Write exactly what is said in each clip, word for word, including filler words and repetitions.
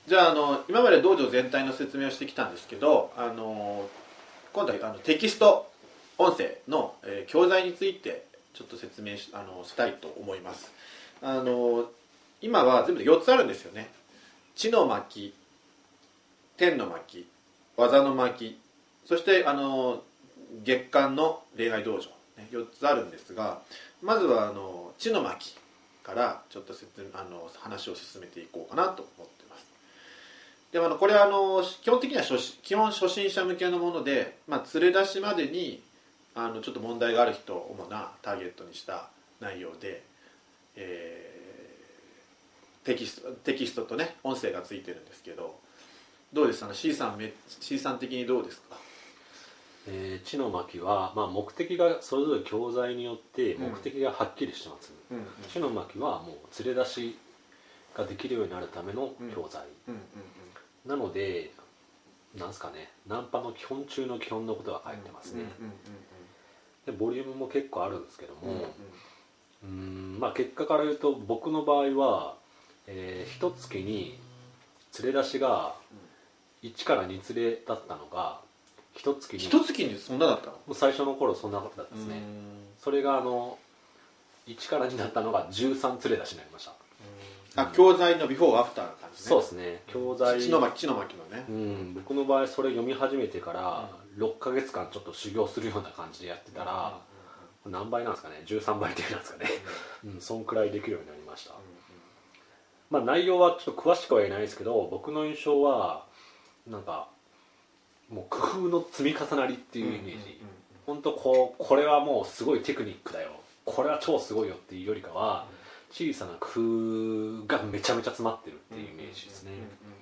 じゃあ、あの今まで道場全体の説明をしてきたんですけど、あの今度はあのテキスト音声の、えー、教材についてちょっと説明しあのしたいと思います。あの今は全部でよっつあるんですよね。地の巻、天の巻、技の巻、そしてあの月間の恋愛道場、ね、よっつあるんですが、まずはあの地の巻からちょっと説あの話を進めていこうかなと思っています。でもあのこれはあの基本的には初基本初心者向けのもので、まあ、連れ出しまでにあのちょっと問題がある人を主なターゲットにした内容で、えー、テキスト、テキストとね音声がついてるんですけど、どうですか C さん、C さん的にどうですか？ えー、地の巻は、まあ、目的がそれぞれ教材によって目的がはっきりしてます、うんうんうん、地の巻はもう連れ出しができるようになるための教材、うんうんうんうん、なのでなんすかね、ナンパの基本中の基本のことが書いてますね、うんうんうんうん、でボリュームも結構あるんですけども、うんうん、うーんまあ結果から言うと僕の場合は、えー、一月に連れ出しがいちからに連れだったのが一月に一月にそんなだったの？もう最初の頃そんなことだったですね。それがあのいちからになったのがじゅうさん連れ出しになりました。 あ、教材のビフォーアフターな感じね。 そうですね、教材地の巻、地の巻のね、 うん、僕の場合それ読み始めてからろっかげつかんちょっと修行するような感じでやってたら、うん、何倍なんですかね、じゅうさんばい的なんですかね、うん、そんくらいできるようになりました。まあ内容はちょっと詳しくは言えないですけど、僕の印象はなんかもう工夫の積み重なりっていうイメージ、本当こうこれはもうすごいテクニックだよ、これは超すごいよっていうよりかは小さな工夫がめちゃめちゃ詰まってるっていうイメージですね。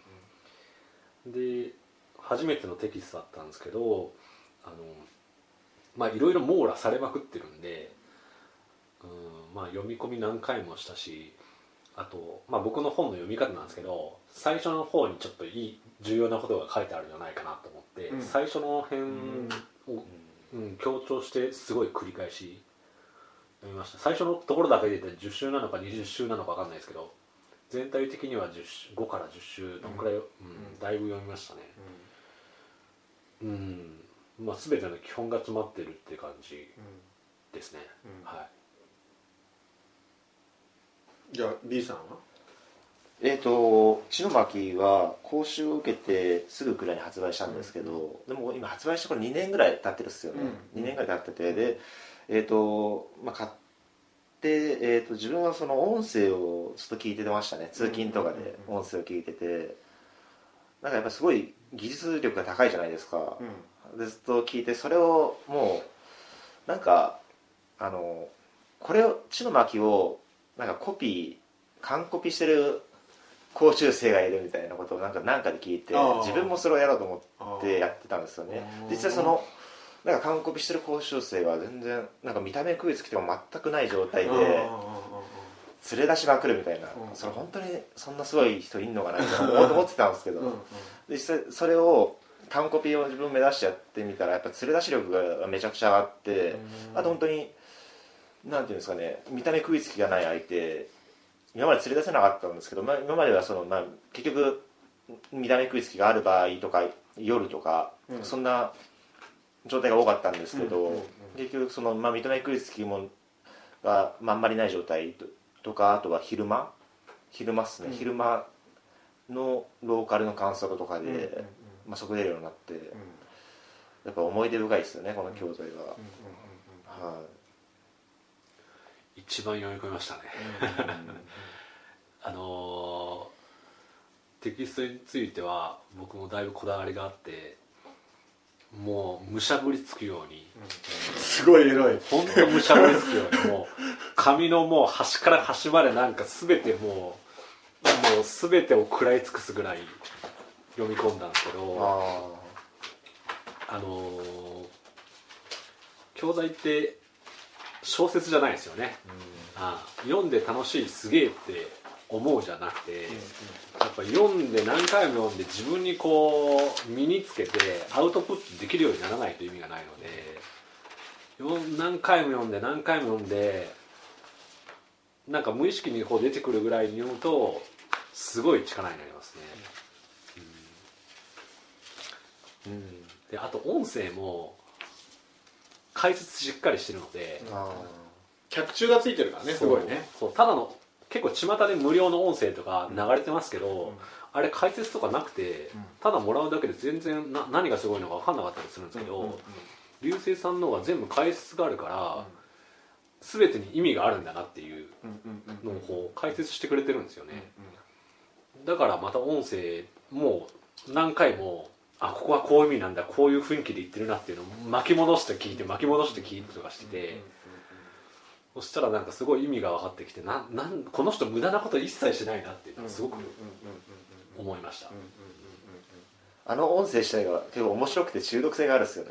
で初めてのテキストだったんですけど、あのまあいろいろ網羅されまくってるんで、うん、まあ読み込み何回もしたし、あと、まあ、僕の本の読み方なんですけど、最初の方にちょっといい重要なことが書いてあるんじゃないかなと思って、うん、最初の辺を、うんうん、強調してすごい繰り返し読みました。最初のところだけで言ってじゅっ週なのかにじゅっ週なのか分かんないですけど、全体的にはじゅうごからじゅっ週どんくらい、うんうん、だいぶ読みましたね。うん、うん、まあ、全ての基本が詰まってるって感じですね、うん、はい。 じゃあ B さんは？ えーと地の巻は講習を受けてすぐくらいに発売したんですけど、うん、でも今発売してこれにねんぐらい経ってるっすよね、うん、にねんぐらい経ってて、で、えーとまあ、買って、えーと自分はその音声をちょっと聞いてましたね。通勤とかで音声を聞いてて、なんかやっぱすごい技術力が高いじゃないですか、うん、でずっと聞いて、それをもうなんかあのこれを地の巻をなんかコピー完コピしてる講習生がいるみたいなことをなんか何かで聞いて、自分もそれをやろうと思ってやってたんですよね。実際そのなんか完コピしてる講習生は全然なんか見た目食いつきても全くない状態で連れ出しまくるみたいな、それ本当にそんなすごい人いんのかなと思ってたんですけど、実際それを完コピを自分目指してやってみたらやっぱ連れ出し力がめちゃくちゃ上がって、あと本当になんていうんですかね、見た目食いつきがない相手今まで連れ出せなかったんですけど、まあ、今まではその、まあ、結局見た目食いつきがある場合とか夜とか、うん、そんな状態が多かったんですけど、うんうんうん、結局その、まあ、見た目食いつきもが、まあ、あんまりない状態 と, とかあとは昼間昼間っすね、うん、昼間のローカルの観測とかで、うんうんうん、まあ、そこ出るようになって、うん、やっぱ思い出深いですよねこの教材は。はい、 一番読み込みましたねあのー、テキストについては僕もだいぶこだわりがあって、もうむしゃぶりつくように、 うん、すごいエロい、 本当むしゃぶりつくようにもう紙のもう端から端までなんか全てもうもう全てを食らい尽くすぐらい読み込んだんですけど、あ、あのー、教材って小説じゃないですよね、うん、ああ読んで楽しいすげえって思うじゃなくて、うんうん、やっぱ読んで何回も読んで自分にこう身につけてアウトプットできるようにならないと意味がないので、何回も読んで何回も読んでなんか無意識にこう出てくるぐらいに読むとすごい力になりますね。 うん、であと音声も解説しっかりしてるので、 あ脚注がついてるからね、すごいね。 そうただの結構巷で無料の音声とか流れてますけど、うん、あれ解説とかなくて、うん、ただもらうだけで全然な何がすごいのか分かんなかったりするんですけど、うんうんうん、流星さんの方が全部解説があるから、うん、全てに意味があるんだなっていうのを解説してくれてるんですよね、うんうん、だからまた音声も何回もあここはこういう意味なんだこういう雰囲気で言ってるなっていうのを巻き戻して聞いて巻き戻して聞いてとかしてて、そしたらなんかすごい意味が分かってきてななんこの人無駄なこと一切しないなっていうのをすごく思いました。 あの音声自体が結構面白くて中毒性があるんですよね、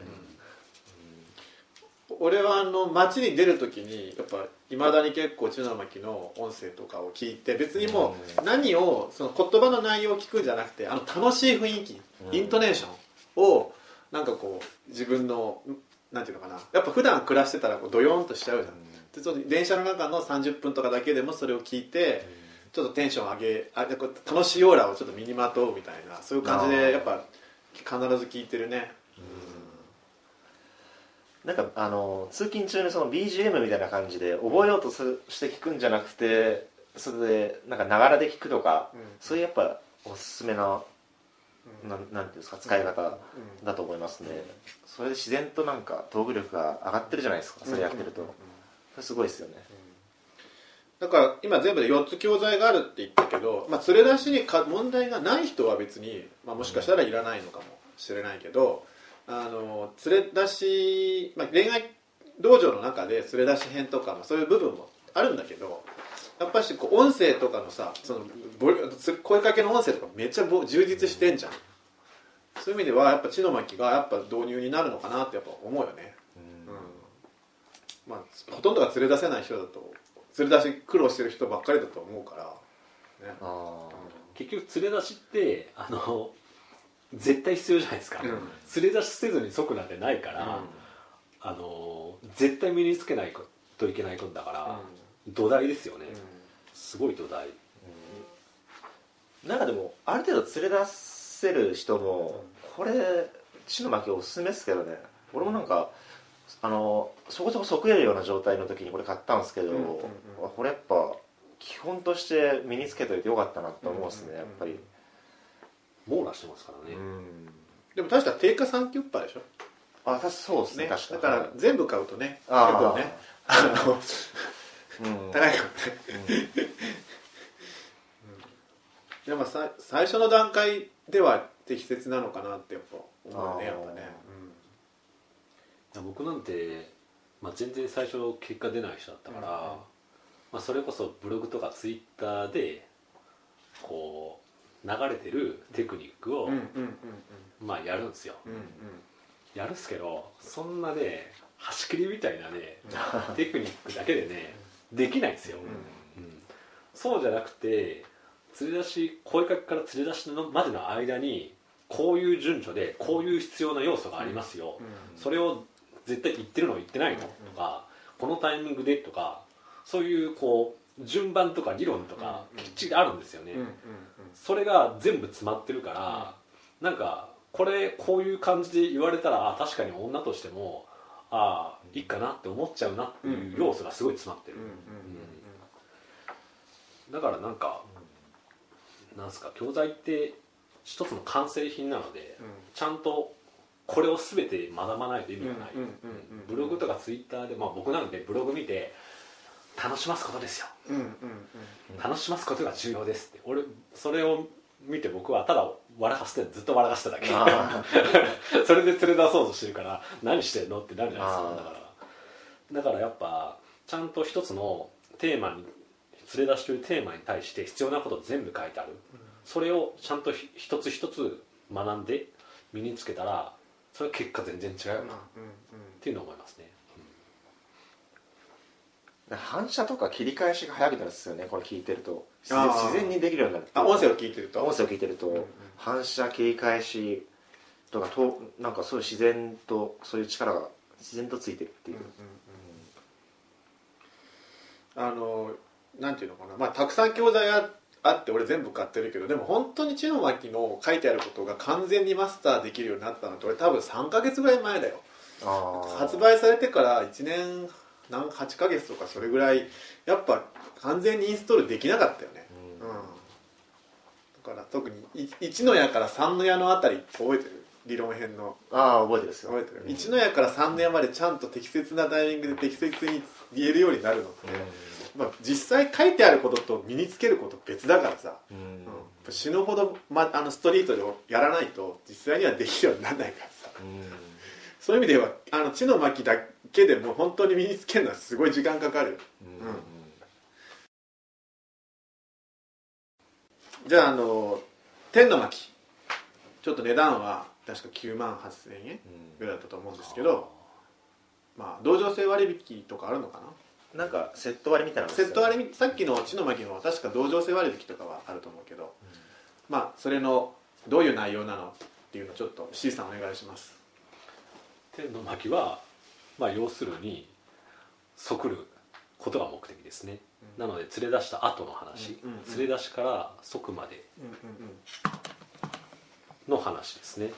うん、俺はあの街に出る時にやっぱいまだに結構千野巻の音声とかを聞いて別にもう何をその言葉の内容を聞くんじゃなくてあの楽しい雰囲気イントネーションをなんかこう自分のなんていうのかなやっぱ普段暮らしてたらこうドヨーンとしちゃうじゃん、でちょっと電車の中のさんじゅっぷんとかだけでもそれを聞いてちょっとテンション上げあ楽しいオーラをちょっと身にまとうみたいなそういう感じでやっぱ必ず聞いてるね。 うん、なんかあの通勤中にその ビージーエム みたいな感じで覚えようとして聞くんじゃなくてそれでなんかながらで聞くとか、うん、そういうやっぱおすすめな、うん、な, なんていうんですか使い方だと思いますね、うん、それで自然となんかトーク力が上がってるじゃないですかそれやってると、うんうんうん、それすごいですよね。 だから今全部でよっつ教材があるって言ったけど、まあ、連れ出しにか問題がない人は別に、まあ、もしかしたらいらないのかもしれないけどあの連れ出し、まあ、恋愛道場の中で連れ出し編とか、まあ、そういう部分もあるんだけどやっぱしこう音声とかのさその声かけの音声とかめっちゃ充実してんじゃん。そういう意味ではやっぱ千野巻がやっぱ導入になるのかなってやっぱ思うよね、うんうんまあ、ほとんどが連れ出せない人だと連れ出し苦労してる人ばっかりだと思うから、ね、 あ結局連れ出しってあの絶対必要じゃないですか、うん、連れ出しせずに即なんてないから、うん、あの絶対身につけないといけないことだから、うん、土台ですよね、うん、すごい土台、 うん、なんかでもある程度連れ出せる人も、うん、これ千野巻おすすめですけどね。俺もなんかあのそこそこ即やるような状態の時にこれ買ったんですけど、うんうんうん、これやっぱ基本として身につけといてよかったなと思うんですね、やっぱり網羅してますからね、うん、 でも確か定価さんキュッパーでしょ。 あ、確かそうですね、 ね確かだから全部買うとね結構ねあの、うん、高いからね、うんうん、でもさ最初の段階では適切なのかなってやっぱ思うねやっぱね、 うん、僕なんて、まあ、全然最初結果出ない人だったから、うんうんまあ、それこそブログとかツイッターでこう流れてるテクニックを、うんうんうんうん、まあやるんですよ、うんうん、やるんすけどそんなね端切りみたいなねテクニックだけでねできないんですよ、うんうん、そうじゃなくて連れ出し声かけから連れ出しのまでの間にこういう順序でこういう必要な要素がありますよ、うんうん、それを絶対言ってるの言ってないのとか、このタイミングでとかそういうこう順番とか理論とかきっちりあるんですよね、うんうん、それが全部詰まってるから、うん、なんかこれこういう感じで言われたらあ確かに女としてもああいいかなって思っちゃうなっていう要素がすごい詰まってる、うんうん、だからなんかなんすか教材って一つの完成品なので、うん、ちゃんとこれを全て学ばないと意味がない。ブログとかツイッターで、まあ、僕なんでブログ見て楽しますことですよ、うんうんうんうん、楽しますことが重要ですって俺それを見て僕はただ笑かしてずっと笑かしてただけそれで連れ出そうとしてるから何してんのってなるじゃないですか。だからだからやっぱちゃんと一つのテーマに連れ出してるテーマに対して必要なこと全部書いてある、うん、それをちゃんと一つ一つ学んで身につけたらそれは結果全然違うよな、うんうんうん、っていうのを思いますね、 うん、反射とか切り返しが早くなるんですよね。これ聞いてると自 然, 自然にできるようになる。 あ音声を聞いてると音声を聞いてると、うんうん、反射切り返しとかとなんかそういう自然とそういう力が自然とついてるっていう、うんうんうん、 あのなんていうのかな、まあ、たくさん教材があって俺全部買ってるけど、でも本当に知の巻の書いてあることが完全にマスターできるようになったのって俺多分さんかげつぐらい前だよ。 あ発売されてからいちねんなんはちかげつとかそれぐらいやっぱ完全にインストールできなかったよね、うん、うん、だから特にいちの矢からさんの矢のあたり覚えてる？理論編のああ覚えてるですよ。 覚えてる、 うん、 いちの矢からさんの矢までちゃんと適切なタイミングで適切に言えるようになるのって、うん、まあ、実際書いてあることと身につけること別だからさ、うんうん、死ぬほど、ま、あのストリートでやらないと実際にはできるようにならないからさ、うん、そういう意味ではあの知の巻だけでも本当に身につけるのはすごい時間かかる、うんうん、じゃあ、あの天の巻ちょっと値段は確かきゅうまんはっせんえんぐらいだったと思うんですけど、うん、まあ同情生割引とかあるのかな、 なんかセット割みたいなの、 セット割さっきの知の巻の確か同情生割引とかはあると思うけど、うん、まあそれのどういう内容なのっていうのをちょっと C さんお願いします。 天の巻は、まあ、要するに即ることが目的ですね、うん、なので連れ出した後の話、うんうんうん、連れ出しから即までの話ですね、うんうん、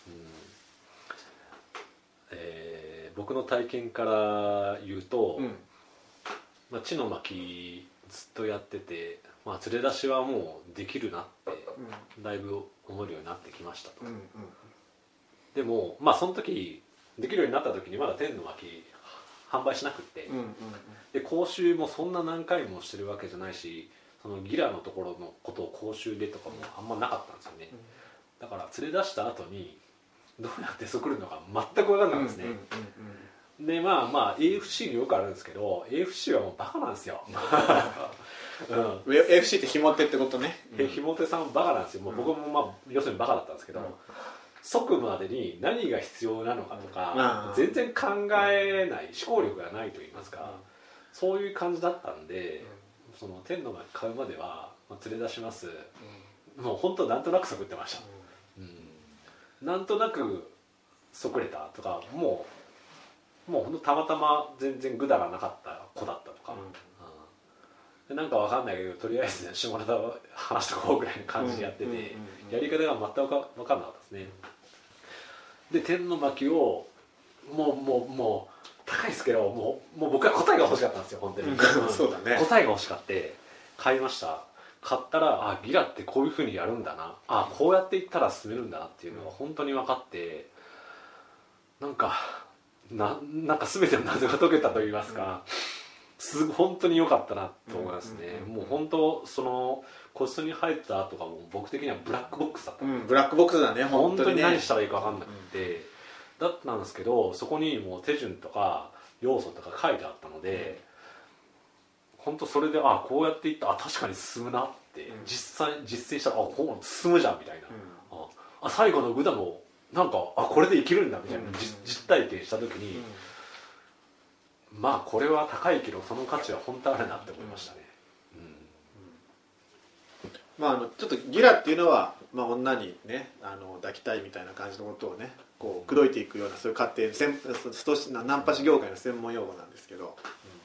えー、僕の体験から言うと、うん、まあ、知の巻ずっとやってて、まあ、連れ出しはもうできるなってだいぶ思えるようになってきましたと、うんうん、でもまあその時できるようになった時にまだ天の巻販売しなくって、うんうんうん、で講習もそんな何回もしてるわけじゃないし、そのギラのところのことを講習でとかもあんまなかったんですよね、うん、だから連れ出した後にどうやって即るのか全く分かんないんですね、うんうんうんうん、でまあまあ エーエフシー によくあるんですけど エーエフシー はもうバカなんですよ、 うん、エーエフシー ってひも手ってことね、 うん、ひも手さんバカなんですよ。もう僕もまあ要するにバカだったんですけど、うん、即までに何が必要なのかとか、うん、全然考えない思考力がないと言いますか、うん、そういう感じだったんで、うん、その天の巻買うまでは、まあ、連れ出します、うん、もう本当なんとなく即ってました、うんうん、なんとなく即れたとか、もうもう本当たまたま全然グダがなかった子だったとか、うん、でなんかわかんないけどとりあえず下ネタを話しとこうぐらいの感じでやってて、うんうんうんうん、やり方が全く分かんなかったですね。で天の巻をもうもうもう高いですけどもう、もう僕は答えが欲しかったんですよ本当に、うん、 そうだね、 答えが欲しかって買いました。買ったらあギラってこういう風にやるんだな、あこうやっていったら進めるんだなっていうのが本当に分かって、なんかななんか全ての謎が解けたと言いますか、す本当に良かったなと思いますね、うんうんうん、もう本当その個室に入った後がもう僕的にはブラックボックスだった、うん、 ブラックボックスだね本当に、ね、本当に何したらいいか分かんなくて、うん、だったんですけどそこにもう手順とか要素とか書いてあったので、うん、本当それであこうやっていったあ確かに進むなって、うん、実際実践したらあこう進むじゃんみたいな、うん、ああ最後のグダもなんかあこれでいけるんだみたいな、うん、実体験した時に、うん、まあこれは高いけどその価値は本当あるなって思いましたね、うんうんまあ、あのちょっとギラっていうのは、まあ、女にねあの抱きたいみたいな感じのことをねこう口説いていくようなそういう過程ナンパ師業界の専門用語なんですけど、うん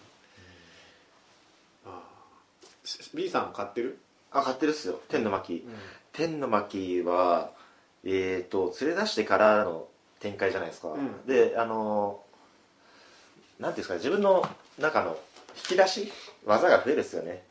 あ B さん買ってる？ あ買ってるっすよ天の巻、うん、天の巻はえーと連れ出してからの展開じゃないですか、うん、であのなんていうんですか自分の中の引き出し技が増えるですよね、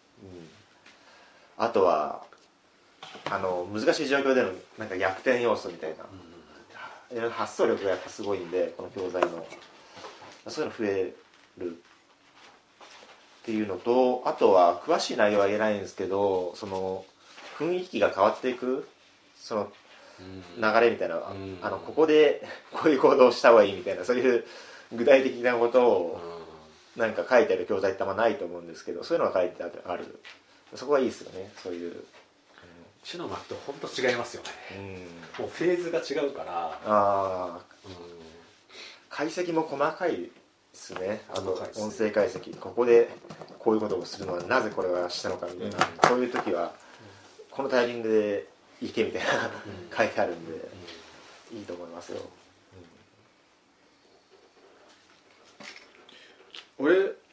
うん、あとはあの難しい状況でのなんか逆転要素みたいな、うん、発想力がやっぱすごいんでこの教材のそういうの増えるっていうのと、あとは詳しい内容は言えないんですけどその雰囲気が変わっていくその流れみたいな、うん、あのここでこういう行動をした方がいいみたいなそういう具体的なことをなんか書いてある教材ってあんまないと思うんですけどそういうのが書いてあるそこはいいですよねそういう。 知の巻と本当違いますよね、うん、もうフェーズが違うからあ、うん、解析も細かいですねあの音声解析ここでこういうことをするのはなぜこれはしたのかみたいな、うん、そういう時はこのタイミングでいけみたいな、うん、書いてあるんで、うん、いいと思いますよ、 うん、俺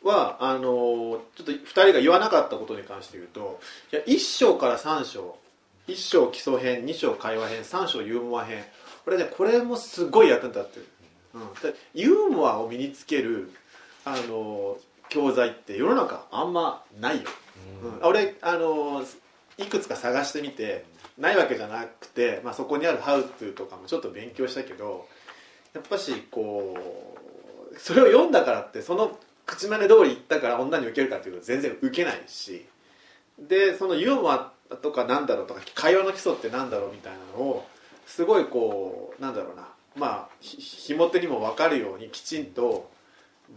はあのちょっとふたりが言わなかったことに関して言うと、いやいっ章からさん章、いっ章基礎編、に章会話編、さん章ユーモア編、これねこれもすごい役に立ってる、うん、でユーモアを身につけるあの教材って世の中あんまないよ、うん、俺あのいくつか探してみてないわけじゃなくて、まあ、そこにある「ハウトゥー」とかもちょっと勉強したけど、やっぱしこうそれを読んだからってその口真似通り言ったから女に受けるかっていうと全然受けないし、でそのユーモアとかなんだろうとか会話の基礎ってなんだろうみたいなのをすごいこうなんだろうな、まあひひも手にも分かるようにきちんと、うん、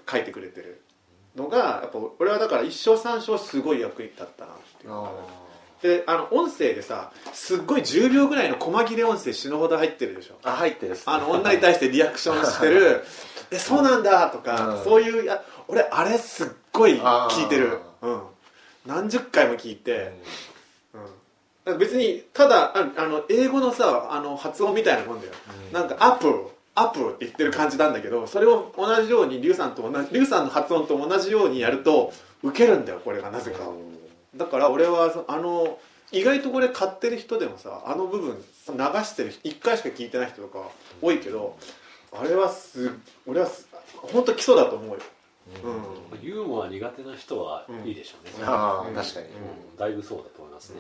書いてくれてるのがやっぱ俺はだからいっ章さん章すごい役に立ったなっていうのがで、あの音声でさすっごいじゅうびょうぐらいの細切れ音声死ぬほど入ってるでしょ。 あ入ってるっす、ね、 あの女に対してリアクションしてるえそうなんだとか、うん、そういうや俺あれすっごい聞いてる、うん、何十回も聞いて、うんうん、だから別にただ あ, あの英語のさあの発音みたいなもんだよ、うん、なんかアップルアップルって言ってる感じなんだけど、それを同じようにリュウさんと同じリュウさんの発音と同じようにやるとウケるんだよこれがなぜか、うん、だから俺はあの意外とこれ買ってる人でもさあの部分流してる人いっかいしか聞いてない人とか多いけど、あれはす俺は本当基礎だと思うよ、 うんうん、ユーモア苦手な人はいいでしょうね、 うん、ああ確かに、 うん、だいぶそうだと思いますね、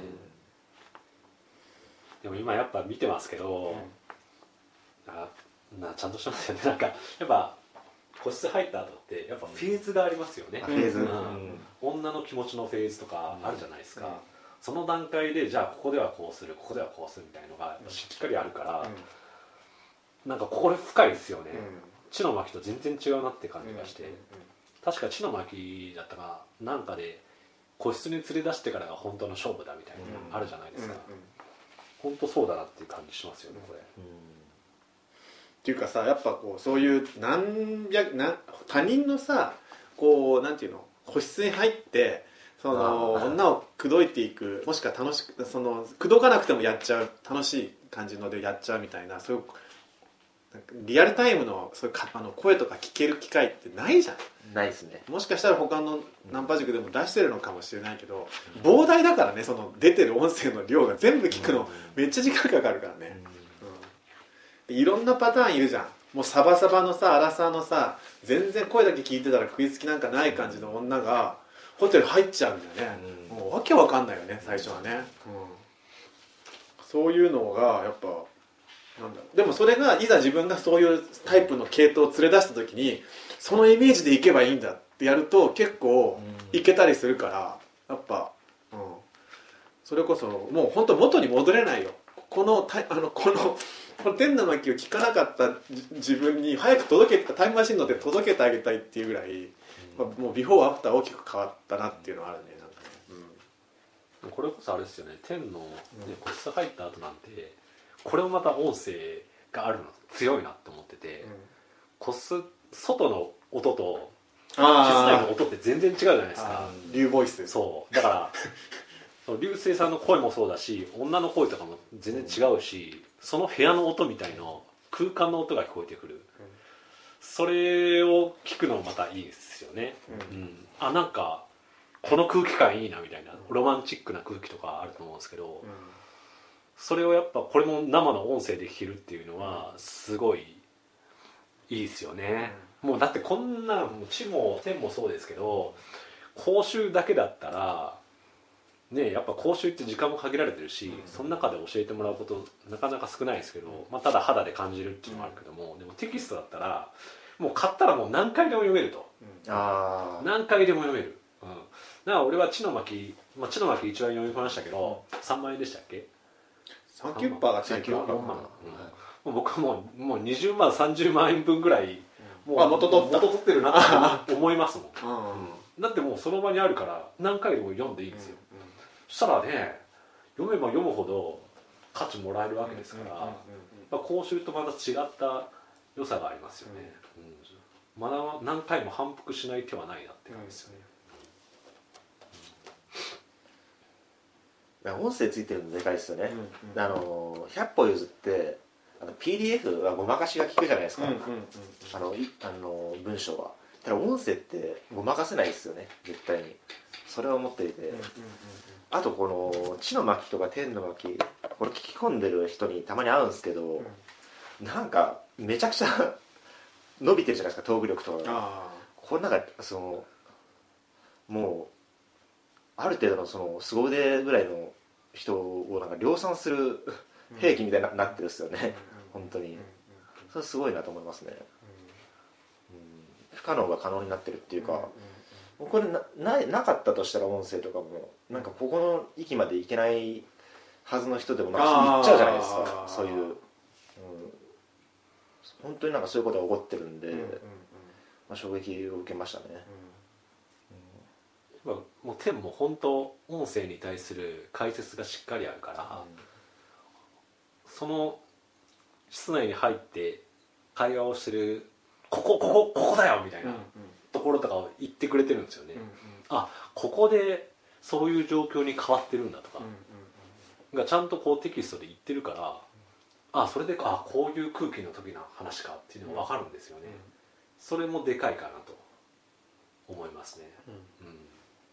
うん、でも今やっぱ見てますけど、うん、あなちゃんとしてますよね。なんかやっぱ個室入った後ってやっぱフェーズがありますよね、 フェーズ、うん、 女の気持ちのフェーズとかあるじゃないですか、 うん、 その段階でじゃあここではこうするここではこうするみたいのがしっかりあるから、うん、なんかこれ深いですよね、うん、地の巻と全然違うなって感じがして、うんうんうん、確か地の巻だったかなんかで個室に連れ出してからが本当の勝負だみたいなのがあるじゃないですか、うんうんうん、本当そうだなっていう感じしますよねこれ、うん、 っていうかさやっぱこうそういう何百何他人のさこうなんていうの個室に入ってその女を口説いていく、もしくは楽しくその口説かなくてもやっちゃう楽しい感じのでやっちゃうみたいな、そういうリアルタイムのそういうかあの声とか聞ける機会ってないじゃん。 ないですね。 もしかしたら他のナンパ塾でも出してるのかもしれないけど、膨大だからね、その出てる音声の量が全部聞くのめっちゃ時間かかるからね、うん、いろんなパターンいるじゃん。もうサバサバのさアラサーのさ全然声だけ聞いてたら食いつきなんかない感じの女がホテル入っちゃうんだよね、うん、もうわけわかんないよね最初はね、うん、そういうのがやっぱなんだろう。でもそれがいざ自分がそういうタイプの系統を連れ出した時にそのイメージでいけばいいんだってやると結構いけたりするからやっぱ、うん、それこそもう本当元に戻れないよ。このあのこのこの天の巻を聞かなかった自分に早く届けたタイムマシン乗って届けてあげたいっていうぐらい、まあ、もうビフォーアフター大きく変わったなっていうのはあるね。なんかね、 うん、これこそあれですよね。天の、ね、個室入った後なんてこれもまた音声があるの強いなって思ってて、うん、個室外の音と室内の音って全然違うじゃないですか。 リュウボイス。 そうだから流星さんの声もそうだし女の声とかも全然違うし、その部屋の音みたいな空間の音が聞こえてくる、うん、それを聞くのもまたいいですよね、うんうん、あなんかこの空気感いいなみたいなロマンチックな空気とかあると思うんですけど、うん、それをやっぱこれも生の音声で聞けるっていうのはすごいいいですよね、うん、もうだってこんな地も天もそうですけど講習だけだったらね、やっぱ講習って時間も限られてるし、うん、その中で教えてもらうことなかなか少ないですけど、まあ、ただ肌で感じるっていうのもあるけども、うん、でもテキストだったらもう買ったらもう何回でも読めると、うん、あ何回でも読める、うん、だから俺は地の巻、まあ、地の巻一番読みましたけど、うん、さんまんえんでしたっけさんキュッパーがついてるからよんまん、 うん、僕はもう、もうにじゅうまんさんじゅうまんえん分ぐらい、 うん、もう元取った元取ってるなって思いますもん、うんうん、だってもうその場にあるから何回でも読んでいいんですよ、うんうん、そしたらね読めば読むほど価値もらえるわけですから、まあ、講習とまた違った良さがありますよね、うんうん、まだ何回も反復しない手はないなって感じですよね、 うんうん、音声ついてるのでかいですよね、うんうん、あのひゃっぽ譲ってあの ピーディーエフ はごまかしが効くじゃないですか、うんうんうん、あのあの文章はただ音声ってごまかせないですよね絶対に。それは思っていて、うんうんうんうん、あとこの地の巻とか天の巻これ聞き込んでる人にたまに会うんですけど、うん、なんかめちゃくちゃ伸びてるじゃないですかトーク力とかが。これなんかそのもうある程度のその凄腕ぐらいの人をなんか量産する兵器みたいになってるんですよね、うん、本当にそれすごいなと思いますね、うんうん、不可能が可能になってるっていうか、うん、これ な, な, なかったとしたら音声とかもなんかここの域までいけないはずの人でもなんか行っちゃうじゃないですか。そういう、うん、本当になんかそういうことが起こってるんで、うんうんうん、まあ、衝撃を受けましたね、 うんうん、もう天も本当音声に対する解説がしっかりあるから、うん、その室内に入って会話をしてるここここここだよみたいなところとかを言ってくれてるんですよね、うんうん、あここでそういう状況に変わってるんだとか、うんうんうん、がちゃんとこうテキストで言ってるから、あそれであこういう空気の時の話かっていうのが分かるんですよね、うん、それもでかいかなと思いますね、うんうん、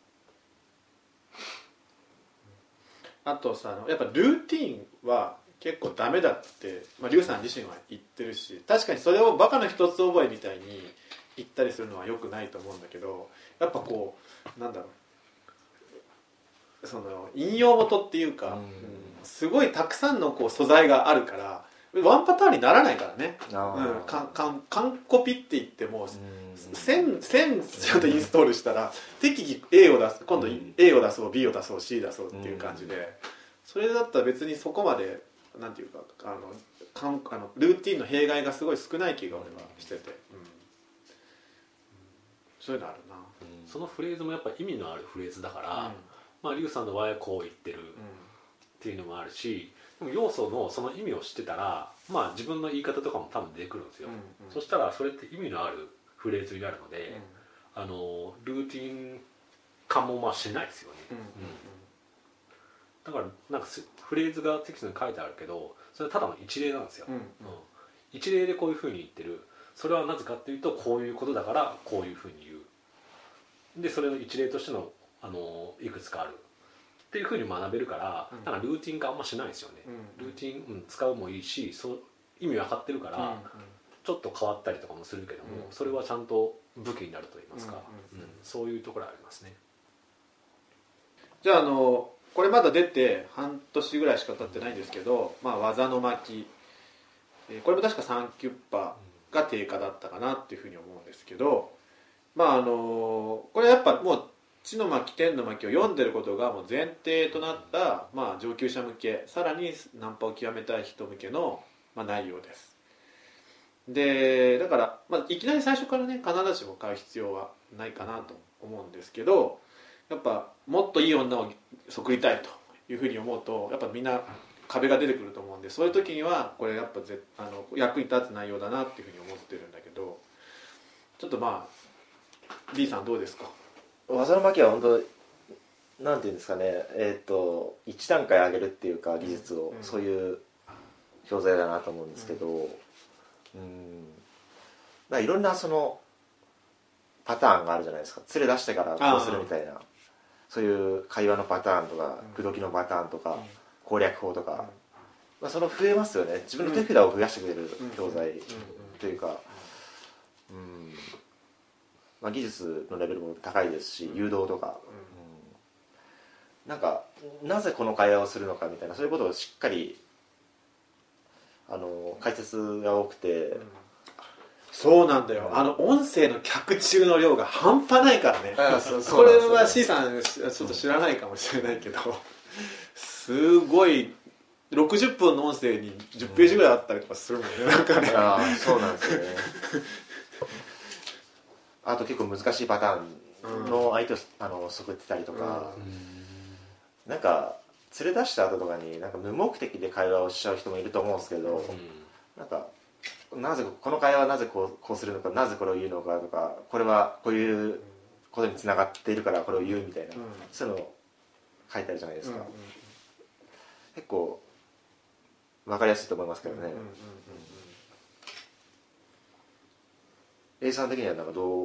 あとさやっぱルーティーンは結構ダメだって、まあ、リュウさん自身は言ってるし、確かにそれをバカの一つ覚えみたいに言ったりするのは良くないと思うんだけど、やっぱこうなんだろうその引用元っていうか、うん、すごいたくさんのこう素材があるからワンパターンにならないからね、うん、かか完コピって言ってもせんちょっとインストールしたら適宜 A を出す今度 A を出そう B を出そう C 出そうっていう感じで、それだったら別にそこまでなんていうかあのかんあのルーティンの弊害がすごい少ない気が俺はしてて、うん、そういうのあるな、 うん、そのフレーズもやっぱ意味のあるフレーズだから、うん、まあリュウさんの場合はこう言ってるっていうのもあるし、でも要素のその意味を知ってたらまあ自分の言い方とかも多分出てくるんですよ、うんうん、そしたらそれって意味のあるフレーズになるので、うん、あのルーティン化もまあしないですよね、うんうんうん、だからなんかフレーズがテキストに書いてあるけどそれはただの一例なんですよ、うんうん、一例でこういうふうに言ってる、それはなぜかっていうとこういうことだからこういうふうに言うで、それの一例としての、あのいくつかあるっていうふうに学べるから、うん、なんかルーティン化あんましないですよね、うん、ルーティン、うん、使うもいいしそう意味分かってるから、うんうん、ちょっと変わったりとかもするけども、うん、それはちゃんと武器になると言いますか、うんうんうん、そういうところありますね。 じゃあ、あのこれまだ出て半年ぐらいしか経ってないんですけど、まあ、技の巻これも確かさんキュッパが定価だったかなっていうふうに思うんですけど、まああのこれやっぱもう地の巻天の巻を読んでることがもう前提となった、まあ、上級者向けさらにナンパを極めたい人向けの、まあ、内容です。でだから、まあ、いきなり最初からね必ずしも買う必要はないかなと思うんですけど、やっぱもっといい女を作りたいというふうに思うとやっぱみんな壁が出てくると思うんで、そういう時にはこれやっぱぜあの役に立つ内容だなっていうふうに思ってるんだけど、ちょっとまあ D さんどうですか。 技の巻は本当なんていうんですかね、えっと一段階上げるっていうか技術を、うん、そういう教材だなと思うんですけど、うん、うんまあいろんなそのパターンがあるじゃないですか。連れ出してからこうするみたいな、そういう会話のパターンとか口説きのパターンとか、うん、攻略法とか、うんまあ、その増えますよね。自分の手札を増やしてくれる教材というか、うんまあ、技術のレベルも高いですし、誘導とか、うん、なんかなぜこの会話をするのかみたいなそういうことをしっかりあの解説が多くて、うん、 そうなんだよ、うん、あの音声の脚注の量が半端ないからね。これは C さんちょっと知らないかもしれないけど、すごいろくじゅっぷんの音声にじゅっページぐらいあったりとかするもんね、うん、なんかね。 あそうなんですよね。あと結構難しいパターンの相手をあの探ってたりとか、うん、なんか連れ出した後とかになんか無目的で会話をしちゃう人もいると思うんですけど、うん、なんかなぜこの会話はなぜこう、こうするのか、なぜこれを言うのかとか、これはこういうことにつながっているからこれを言うみたいな、うん、そういうのを書いてあるじゃないですか、うんうん、結構分かりやすいと思いますけどね。うんうんうんうん、A さん的にはなんかどう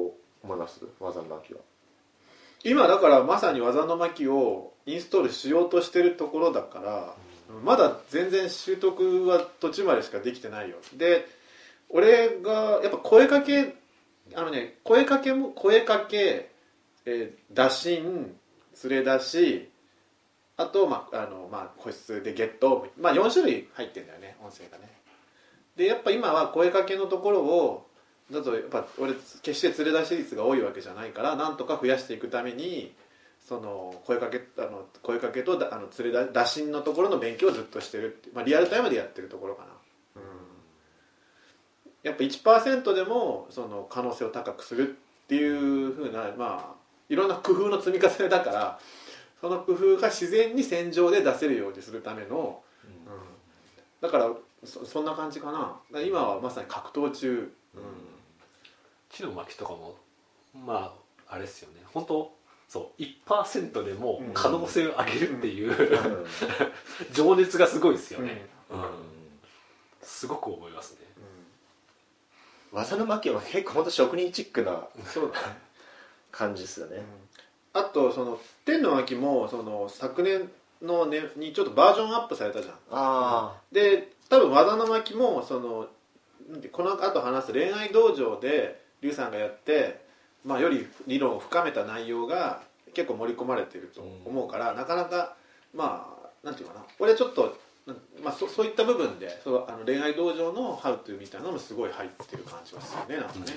思います技の巻は。 今だからまさに技の巻をインストールしようとしてるところだから、うん、まだ全然習得は途中までしかできてないよ。で俺がやっぱ声かけあのね声かけも声かけ、えー、打診連れ出しあと、まああのまあ、個室でゲット、まあ、よん種類入ってるんだよね音声がね。でやっぱ今は声かけのところをだとやっぱ俺決して連れ出し率が多いわけじゃないからなんとか増やしていくためにその声かけあの声かけとあの連れ打診のところの勉強をずっとしてるって、まあ、リアルタイムでやってるところかな、うん、やっぱ いちパーセント でもその可能性を高くするっていう風なまあいろんな工夫の積み重ねだからその工夫が自然に戦場で出せるようにするための、うん、だから そ, そんな感じかな。今はまさに格闘中、うん地の巻とかもまああれですよね本当そう いちパーセント でも可能性を上げるっていう、うん、情熱がすごいですよね、うんうん、すごく思いますね、 うん、技の巻は結構本当職人チックなそうだね感じですよね、 うん、あとその天の巻もその昨年の、ね、にちょっとバージョンアップされたじゃん。 あで多分技の巻もそのこの後話す恋愛道場でリュウさんがやって、まあ、より理論を深めた内容が結構盛り込まれていると思うから、うん、なかなかまあなんていうかな俺ちょっと、まあ、そ, そういった部分でそうあの恋愛道場のハウトゥーみたいなのもすごい入ってる感じはするねなんかね、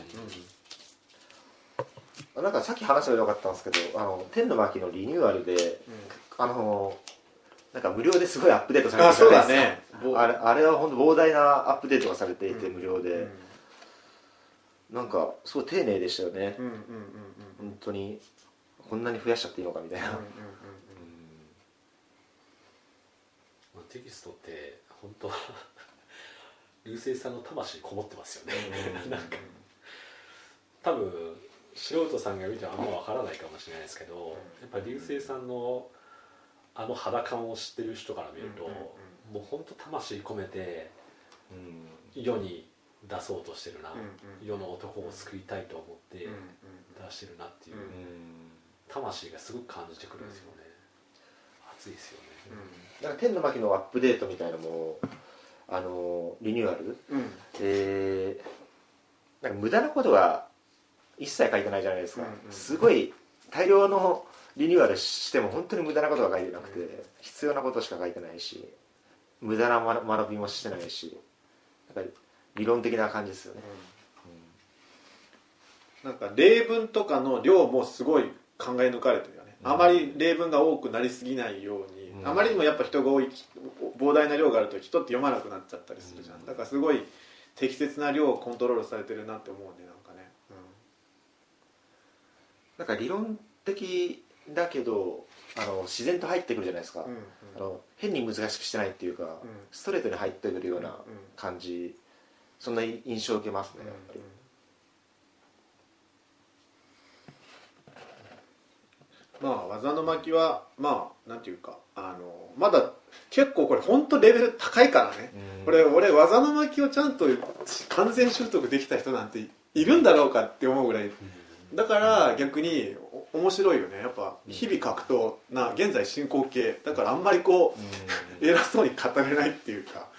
うんうん、なんかさっき話したらよかったんですけどあの天の巻のリニューアルで、うん、あのなんか無料ですごいアップデートされてるじゃないですか。あ、そうだね、あれ、あれは本当膨大なアップデートがされていて、うん、無料で、うんなんかすごい丁寧でしたよね、うんうんうんうん、本当にこんなに増やしちゃっていいのかみたいな、うんうんうんうん、テキストって本当流星さんの魂こもってますよね、うん、なんか多分素人さんが見てもあんま分からないかもしれないですけどやっぱ流星さんのあの肌感を知ってる人から見ると、うんうんうん、もう本当魂込めて、うん、世に出そうとしてるな、うんうん、世の男を救いたいと思って出してるなっていう、うんうん、魂がすごく感じてくるんですよね、うん、熱いですよね、 うん、だから天の巻のアップデートみたいなのもあのリニューアル、うんえー、なんか無駄なことが一切書いてないじゃないですか、うんうん、すごい大量のリニューアルしても本当に無駄なことが書いてなくて、うん、必要なことしか書いてないし無駄な学びもしてないしなんか理論的な感じですよね、 うんうん、なんか例文とかの量もすごい考え抜かれてるよね、うん、あまり例文が多くなりすぎないように、うん、あまりにもやっぱ人が多い膨大な量があると人って読まなくなっちゃったりするじゃん、うん、だからすごい適切な量をコントロールされてるなって思うねなんかね、 うん、なんか理論的だけどあの自然と入ってくるじゃないですか、うんうん、あの変に難しくしてないっていうか、うん、ストレートに入ってくるような感じ、うんうん、そんな印象を受けますねやっぱり、 うんうん、まあ技の巻はまあなんていうかあのまだ結構これ本当レベル高いからね、うん、これ俺技の巻をちゃんと完全習得できた人なんているんだろうかって思うぐらい、うん、だから逆に面白いよねやっぱ日々格闘な現在進行形だからあんまりこう、うん、偉そうに語れないっていうか、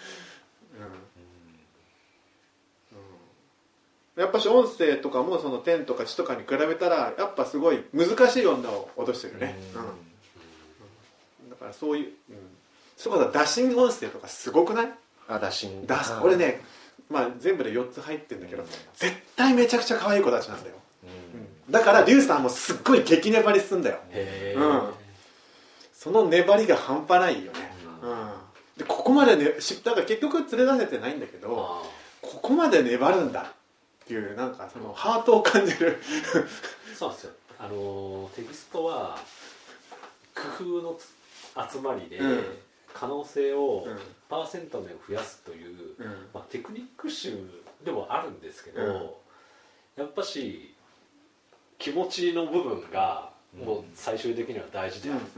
うんうん、やっぱし音声とかもその天とか地とかに比べたらやっぱすごい難しい女を落としてるね、うんうん、だからそういう、うん、そうだ打診音声とかすごくない？ あ打診俺ね、まあ、全部でよっつ入ってるんだけど、うん、絶対めちゃくちゃ可愛い子たちなんだよ、うん、だからリュウさんもすっごい激粘りすんだよ、へー、うん、その粘りが半端ないよね、うんうん、でここまでねだから結局連れ出せてないんだけどここまで粘るんだっていうなんかそのハートを感じるそうですよあのテキストは工夫の集まりで、うん、可能性をパーセント面増やすという、うんまあ、テクニック集でもあるんですけど、うん、やっぱし気持ちの部分がもう最終的には大事であって、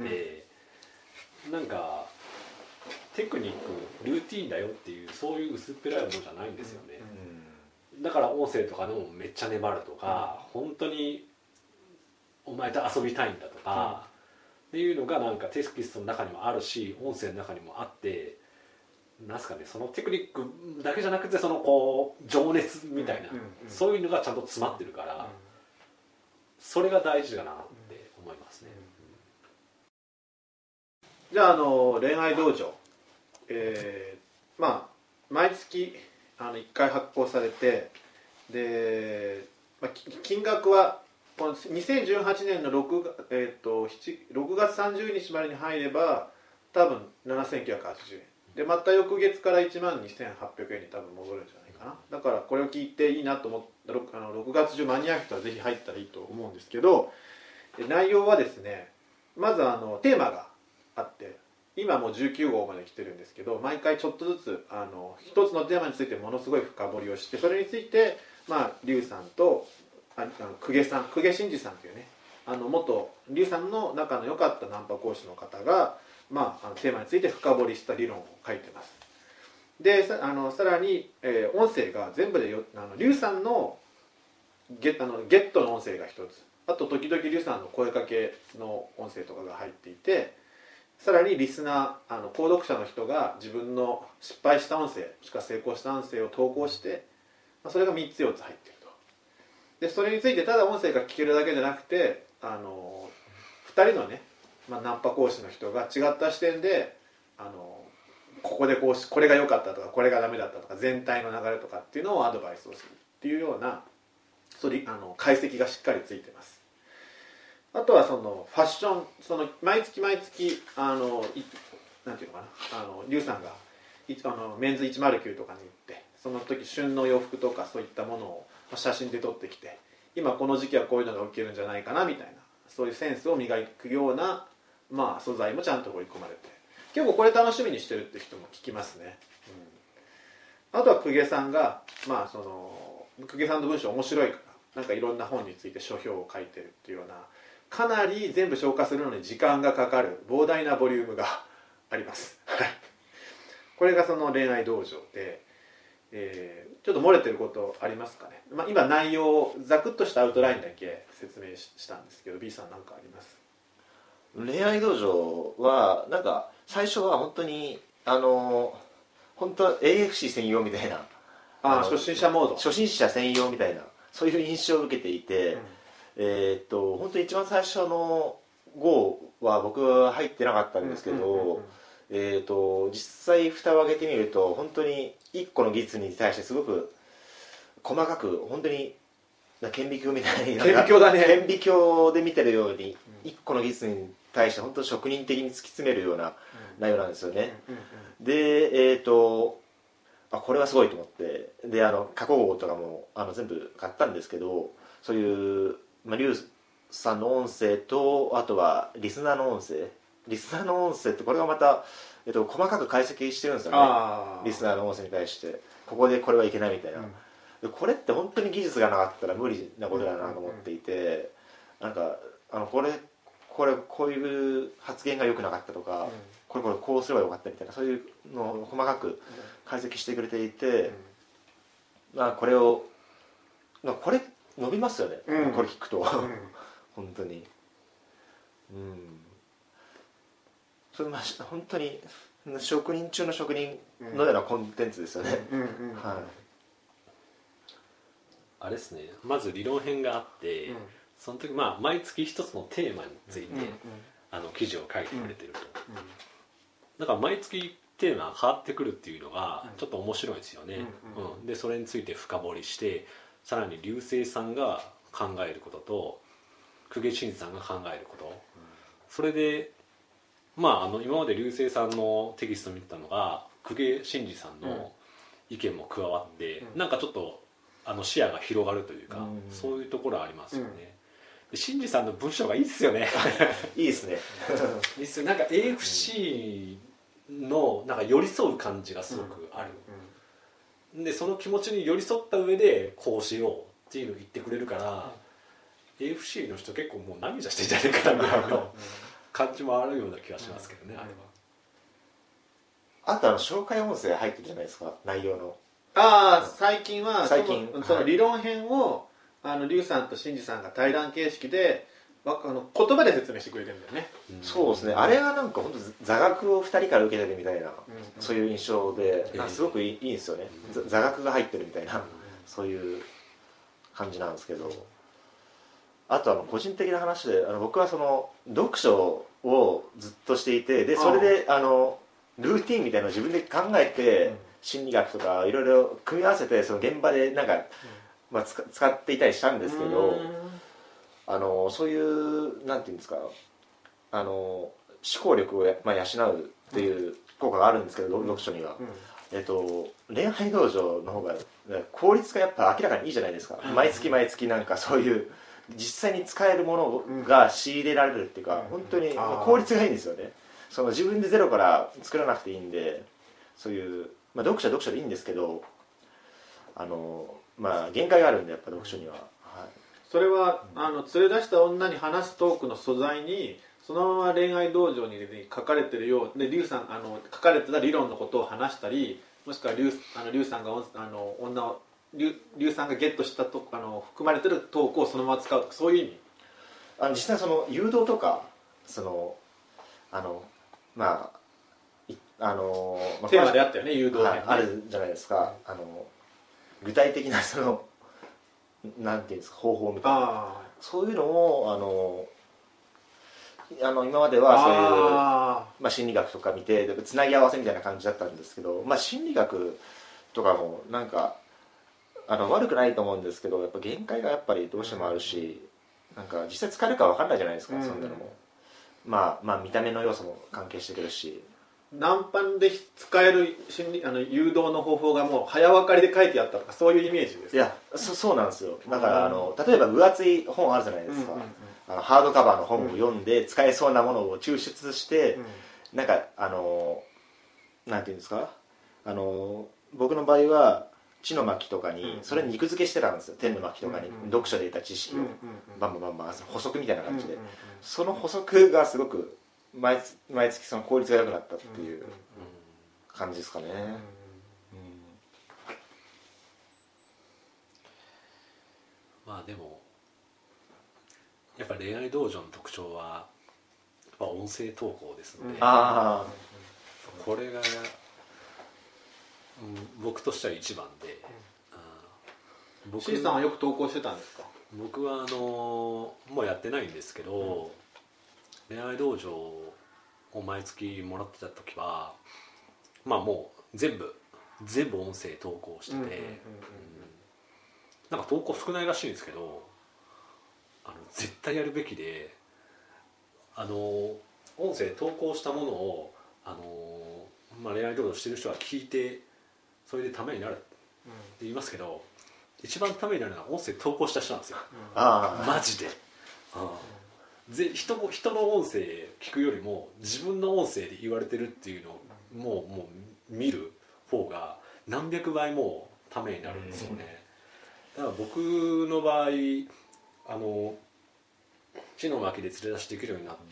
うん、なんかテクニックルーティーンだよっていうそういう薄っぺらいものじゃないんですよね、 だから音声とかでもめっちゃ粘るとか、うん、本当にお前と遊びたいんだとか、うん、っていうのがなんかテキストの中にもあるし音声の中にもあって、なんすかね、そのテクニックだけじゃなくてそのこう情熱みたいな、うんうんうん、そういうのがちゃんと詰まってるから、うん、それが大事だなって思いますね、 うん、じゃあ、あの恋愛道場、えー、まあ毎月あのいっかい発行されて、で、まあ、金額はこのにせんじゅうはちねんの 6, えー、とろくがつさんじゅうにちまでに入れば多分ななせんきゅうひゃくはちじゅうえんで、また翌月からいちまんにせんはっぴゃくえんに多分戻るんじゃないかな。だからこれを聞いていいなと思ったら、あのろくがつ中間に合う人はぜひ入ったらいいと思うんですけど、内容はですね、まずあのテーマがあって、今もうじゅうきゅうごうまで来てるんですけど、毎回ちょっとずつあの一つのテーマについてものすごい深掘りをして、それについてまあ劉さんとあの公家さん、公家真嗣さんというね、あの元劉さんの仲の良かったナンパ講師の方が、まあ、あのテーマについて深掘りした理論を書いてます。でさあのさらに、えー、音声が全部でよあの劉さんのゲあのゲットの音声が一つ、あと時々劉さんの声かけの音声とかが入っていて、さらにリスナーあの購読者の人が自分の失敗した音声もしくは成功した音声を投稿して、まあ、それがみっつよっつ入っていると。でそれについてただ音声が聞けるだけじゃなくて、あのふたりのね、まあ、ナンパ講師の人が違った視点で、あのここでこうしこれが良かったとかこれがダメだったとか全体の流れとかっていうのをアドバイスをするっていうような、それあの解析がしっかりついてます。あとはそのファッション、その毎月毎月あのいなんていうのかな、あの劉さんがいあのメンズいちまるきゅうとかに行って、その時旬の洋服とかそういったものを写真で撮ってきて、今この時期はこういうのが受けるんじゃないかなみたいな、そういうセンスを磨くような、まあ、素材もちゃんと盛り込まれて、結構これ楽しみにしてるって人も聞きますね、うん、あとは公家さんが、まあ、その公家さんの文章面白いから、なんかいろんな本について書評を書いてるっていうような、かなり全部消化するのに時間がかかる膨大なボリュームがありますこれがその恋愛道場で、えー、ちょっと漏れてることありますかね、まあ、今内容をざくっとしたアウトラインだけ説明したんですけど、 B さん何かあります？ 恋愛道場はなんか最初は本当にあの本当 エーエフシー 専用みたいな、 ああ初心者モード、 初心者専用みたいな、そういう印象を受けていて、うん、えー、っと本当に一番最初の号は僕は入ってなかったんですけど、えー、っと実際蓋を開けてみると本当にいっこの技術に対してすごく細かく、本当に顕微鏡みたいな、 顕微鏡だね、 顕微鏡で見てるようにいっこの技術に対して本当に職人的に突き詰めるような内容なんですよね、うんうんうん、で、えー、とあこれはすごいと思って、であの過去号とかもあの全部買ったんですけど、そういう、まあ、リュウさんの音声と、あとはリスナーの音声リスナーの音声ってこれがまた、えー、と細かく解析してるんですよね、リスナーの音声に対してここでこれはいけないみたいな、うん、でこれって本当に技術がなかったら無理なことだなと思っていて、なんかあのこれこれこういう発言が良くなかったとか、うん、これこれこうすればよかったみたいな、そういうのを細かく解析してくれていて、うん、まあこれを、まあ、これ伸びますよね、うん、これ聞くと、うん、本当に、うん、それまあ本当に職人中の職人のようなコンテンツですよね、うんうんうん、はい。 あれですね、まず理論編があって、うん、その時、まあ、毎月一つのテーマについて、うんうん、あの記事を書いてくれてると、うんうん、だから毎月テーマが変わってくるっていうのがちょっと面白いですよね、うんうんうん、でそれについて深掘りして、さらに劉星さんが考えることと公家真嗣さんが考えること、うん、それで、まあ、あの今まで劉星さんのテキストを見てたのが公家真嗣さんの意見も加わって、うん、なんかちょっとあの視野が広がるというか、うん、そういうところはありますよね、うん、で真嗣さんの文章がいいですよねいいですねいいですよ、なんか エーエフシー のなんか寄り添う感じがすごくある、うんうん、でその気持ちに寄り添った上でこうしようっていうのを言ってくれるから、うん、エーエフシー の人結構もう涙してんじゃないかなぐらいの感じもあるような気がしますけどね、うん、あれは。 あとあの紹介音声入ってるじゃないですか、内容のああ最近は最近その、その理論編をあの劉さんと真司さんが対談形式でわあの言葉で説明してくれてるんだよね。 そうですね、あれはなんか本当座学をふたりから受けてるみたいな、 うん、 そういう印象で、なんかすごくいい、いいんですよね、 うん、 座学が入ってるみたいな、 うん、 そういう感じなんですけど、あとあの個人的な話で、あの僕はその読書をずっとしていて、でそれであのルーティンみたいなのを自分で考えて、うん、心理学とかいろいろ組み合わせてその現場でなんか、うん、まあ、使使っていたりしたんですけど、あのそういうなんていうんですか、あの思考力をや、まあ、養うっていう効果があるんですけど、うん、読書には、うん、えっと、恋愛道場の方が効率がやっぱ明らかにいいじゃないですか、うん、毎月毎月なんかそういう実際に使えるものが仕入れられるっていうか、うん、本当に効率がいいんですよね。その自分でゼロから作らなくていいんで、そういう、まあ、読書は読書でいいんですけど、あの、まあ、限界があるんでやっぱ読書には、はい、 それはあの連れ出した女に話すトークの素材にそのまま恋愛道場に書かれてるようで、劉さんあの書かれてた理論のことを話したり、もしくは劉あの劉さんがあの女を劉劉さんがゲットしたとあの含まれてるトークをそのまま使うとか、そういう意味？ あの実際その誘導とかそのあのまああの、まあ、 テーマであったよね、誘導ね、 はい、あるじゃないですか、あの具体的なそのなんていうんですか、方法みたいな、そういうのをあのあの今まではそういうまあ、心理学とか見てつなぎ合わせみたいな感じだったんですけど、まあ、心理学とかもなんかあの悪くないと思うんですけど、やっぱ限界がやっぱりどうしてもあるし、なんか実際使えるか分かんないじゃないですか、うん、そんなのも、まあ、まあ見た目の要素も関係してくるし、 ナンパで使える心理あの誘導の方法がもう早分かりで書いてあったとか、そういうイメージですか？ いや そ, そうなんですよ。だからあの例えば分厚い本あるじゃないですか、うんうんうん、あのハードカバーの本を読んで使えそうなものを抽出して、うん、なんかあのなんていうんですか、あの僕の場合は知の巻とかにそれに肉付けしてたんですよ、天の巻とかに、うんうん、読書で得た知識をバンバンバンバン補足みたいな感じで、うんうんうん、その補足がすごく毎, 毎月その効率が良くなったっていう感じですかね、うんうんうん、 まあでもやっぱ恋愛道場の特徴はまあ音声投稿ですので、うん、あこれが、うん、僕としては一番で、 うん、C さんはよく投稿してたんですか？ 僕はあのもうやってないんですけど、うん、恋愛道場を毎月もらってた時はまあもう全部全部音声投稿してて、うんうんうんうん、なんか投稿少ないらしいんですけど、あの絶対やるべきで、あの音声投稿したものをあの、まあ、恋愛道場してる人は聞いてそれでためになるって言いますけど、うん、一番ためになるのは音声投稿した人なんですよ、うん、あマジで、あぜ 人, 人の音声聞くよりも自分の音声で言われてるっていうのをもう、もう見る方が何百倍もためになるんですよね。だから僕の場合あの知の巻で連れ出しできるようになって、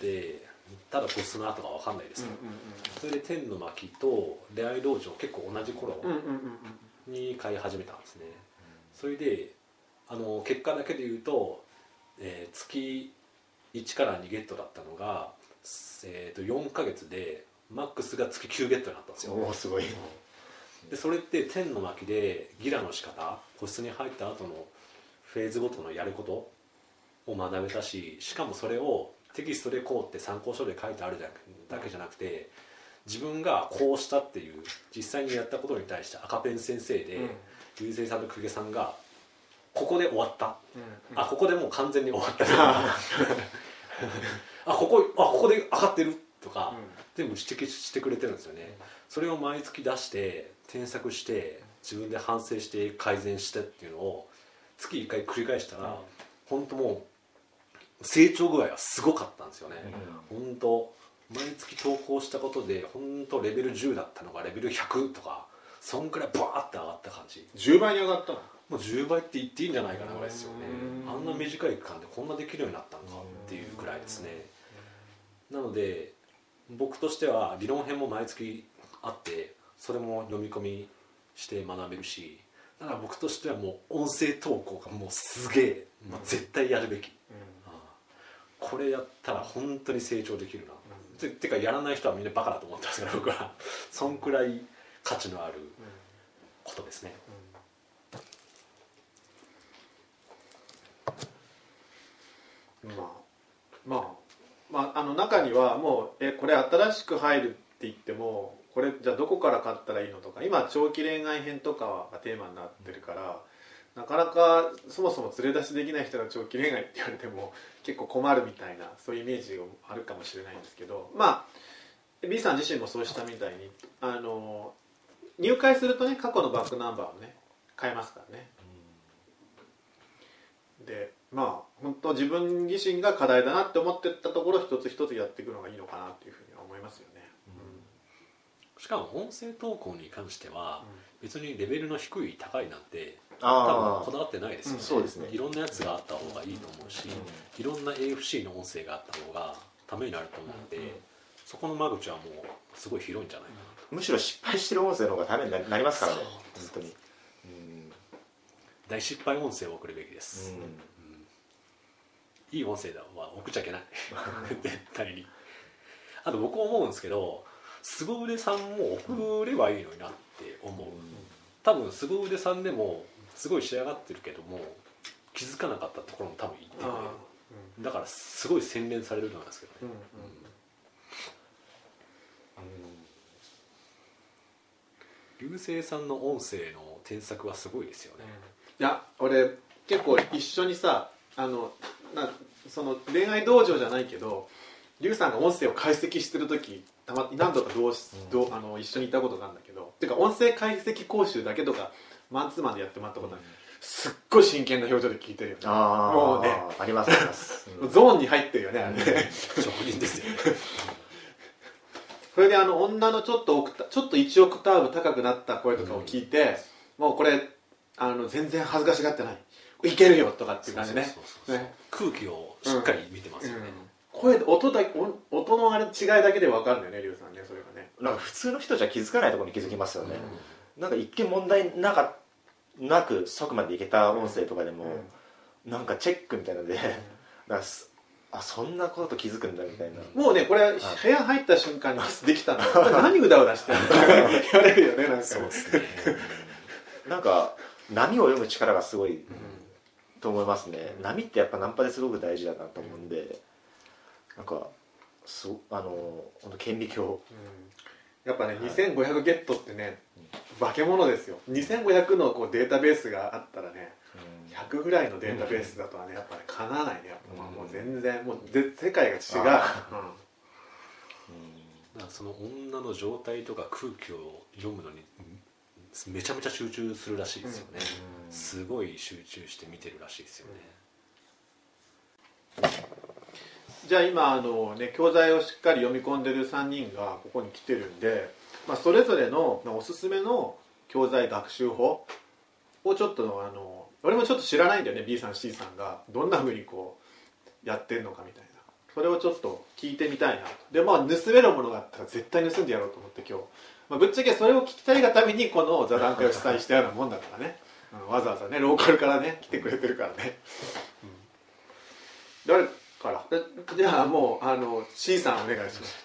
ただポスナーとか分かんないですけど、うんうんうん、それで天の巻と恋愛道場結構同じ頃に買い始めたんですね。それであの結果だけで言うと、えー、月いちからにゲットだったのが、えー、とよんかげつでマックスが月きゅうゲットになったんですよ。 おーすごい。 でそれって天の巻でギラの仕方、個室に入った後のフェーズごとのやることを学べたし、しかもそれをテキストでこうって参考書で書いてあるだけじゃなくて、自分がこうしたっていう実際にやったことに対して赤ペン先生で、うん、ゆうせいさんと久下さんがここで終わった、うんうん、あここでもう完全に終わったあここあここで上がってるとか、うん、全部指摘してくれてるんですよね。それを毎月出して添削して自分で反省して改善してっていうのを月いっかい繰り返したら、うん、本当もう成長具合はすごかったんですよね、うん、本当毎月投稿したことで本当レベルじゅうだったのがレベルひゃくとか、そんくらいバーって上がった感じ。 じゅうばいに上がったの？ もうじゅうばいって言っていいんじゃないかなぐらいですよね。あんな短い期間でこんなできるようになったのかっていうくらいですね。なので僕としては理論編も毎月あって、それも読み込みして学べるし、だから僕としてはもう音声投稿がもうすげえ、まあ、絶対やるべき、うん、これやったら本当に成長できるな、うん、て, てかやらない人はみんなバカだと思ってますから僕はそんくらい価値のあることですね、 うんうん、まあまあまあ、あの中にはもうえこれ新しく入るって言ってもこれじゃあどこから買ったらいいのとか、今長期恋愛編とかがテーマになってるから、なかなかそもそも連れ出しできない人が長期恋愛って言われても結構困るみたいな、そういうイメージがあるかもしれないんですけど、まあ B さん自身もそうしたみたいにあの入会するとね過去のバックナンバーをね変えますからね。でまあ本当自分自身が課題だなって思ってったところを一つ一つやっていくのがいいのかなっていうふうには思いますよね、 うん、しかも音声投稿に関しては別にレベルの低い高いなんて多分こだわってないですよね、うん、 そうですね。 いろんなやつがあった方がいいと思うし、うん、いろんな エーエフシー の音声があった方がためになると思うんで、うん、そこの間口はもうすごい広いんじゃないかなと。 むしろ失敗してる音声の方がためになりますからね、本当に、うん、 大失敗音声を送るべきです、うんうん、いい音声は送っちゃいけない絶対に。あと僕思うんですけど、凄腕さんも送ればいいのになって思う、うん、多分凄腕さんでもすごい仕上がってるけども気づかなかったところも多分言ってくれる、うん、だからすごい洗練されると思いますけどね、うんうんうん、流星さんの音声の添削はすごいですよね、 うん、いや俺結構一緒にさあのなその恋愛道場じゃないけど龍さんが音声を解析してる時たま何度かどうし、うん、どうあの一緒にいたことがあるんだけど、てか音声解析講習だけとかマンツーマンでやってもらったことある、うん、すっごい真剣な表情で聞いてるよね。 あもうねありますあります、 うん、ゾーンに入ってるよねあれね、 うん、職人ですよそれであの女のちょっとオクタちょっといちオクターブ高くなった声とかを聞いて、うん、もうこれあの全然恥ずかしがってないいけるよとかっていう感じね、 空気をしっかり見てますよね、 うんうん、声音だ音のあれ違いだけで分かるんだよね龍さんね。それがねなんか普通の人じゃ気づかないところに気づきますよね、うん、なんか一見問題なかなく即までいけた音声とかでも、うん、なんかチェックみたいなので、うん、なんかあそんなこと気づくんだみたいな、 もうねこれ部屋入った瞬間にキスできたの何うだうだしてるの言われるよねなんか。そうですねなんか波を読む力がすごい、うんと思いますね。波ってやっぱナンパですごく大事だなと思うんで、なんかそあの本当顕微鏡、うん、 やっぱね、はい、にせんごひゃくゲットってね、うん、化け物ですよ。にせんごひゃくのこうデータベースがあったらね、うん、ひゃくぐらいのデータベースだとはねやっぱり、ね、かなわないね。やっぱ、うん、もう全然もう世界が違う、うん、だからその女の状態とか空気を読むのにめちゃめちゃ集中するらしいですよね、うん、すごい集中して見てるらしいですよね、 うん、じゃあ今あの、ね、教材をしっかり読み込んでるさんにんがここに来てるんで、まあ、それぞれのおすすめの教材学習法をちょっとあの俺もちょっと知らないんだよね。 B さん C さんがどんな風にこうやってるのかみたいな、それをちょっと聞いてみたいなと。でまあ盗めるものがあったら絶対盗んでやろうと思って今日まあ、ぶっちゃけそれを聞きたいがためにこの座談会を主催したようなもんだからね、うん、わざわざねローカルからね来てくれてるからね、うん、誰からじゃあもうあの C さんお願いします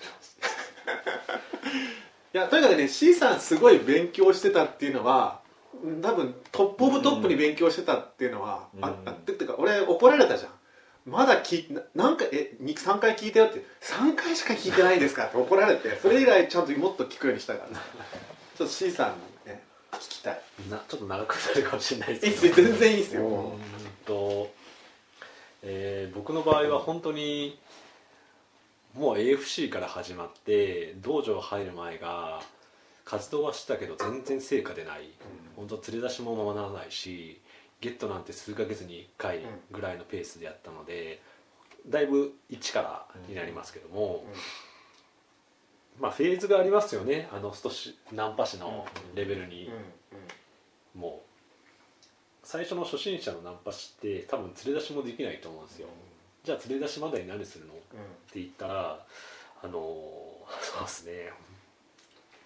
いやとにかくね C さんすごい勉強してたっていうのは多分トップオブトップに勉強してたっていうのは、うん、あってっていうか俺怒られたじゃん。まだきなんかえさんかい聞いたよってさんかいしか聞いてないんですかって怒られて、それ以来ちゃんともっと聞くようにしたからちょっと C さんにね聞きたいな。ちょっと長くなるかもしれないですけど全然いいですよ。 うんと、えー、僕の場合は本当にもう エーエフシー から始まって道場入る前が活動はしてたけど全然成果出ない、うん、本当連れ出しもままならないしゲットなんて数ヶ月にいっかいぐらいのペースでやったので、うん、だいぶ一からになりますけども、うんうん、まあフェーズがありますよね。あの少しナンパ師のレベルに、うんうんうん、もう最初の初心者のナンパ師って多分連れ出しもできないと思うんですよ、うん、じゃあ連れ出しまでに何するの、うん、って言ったらあのそうですね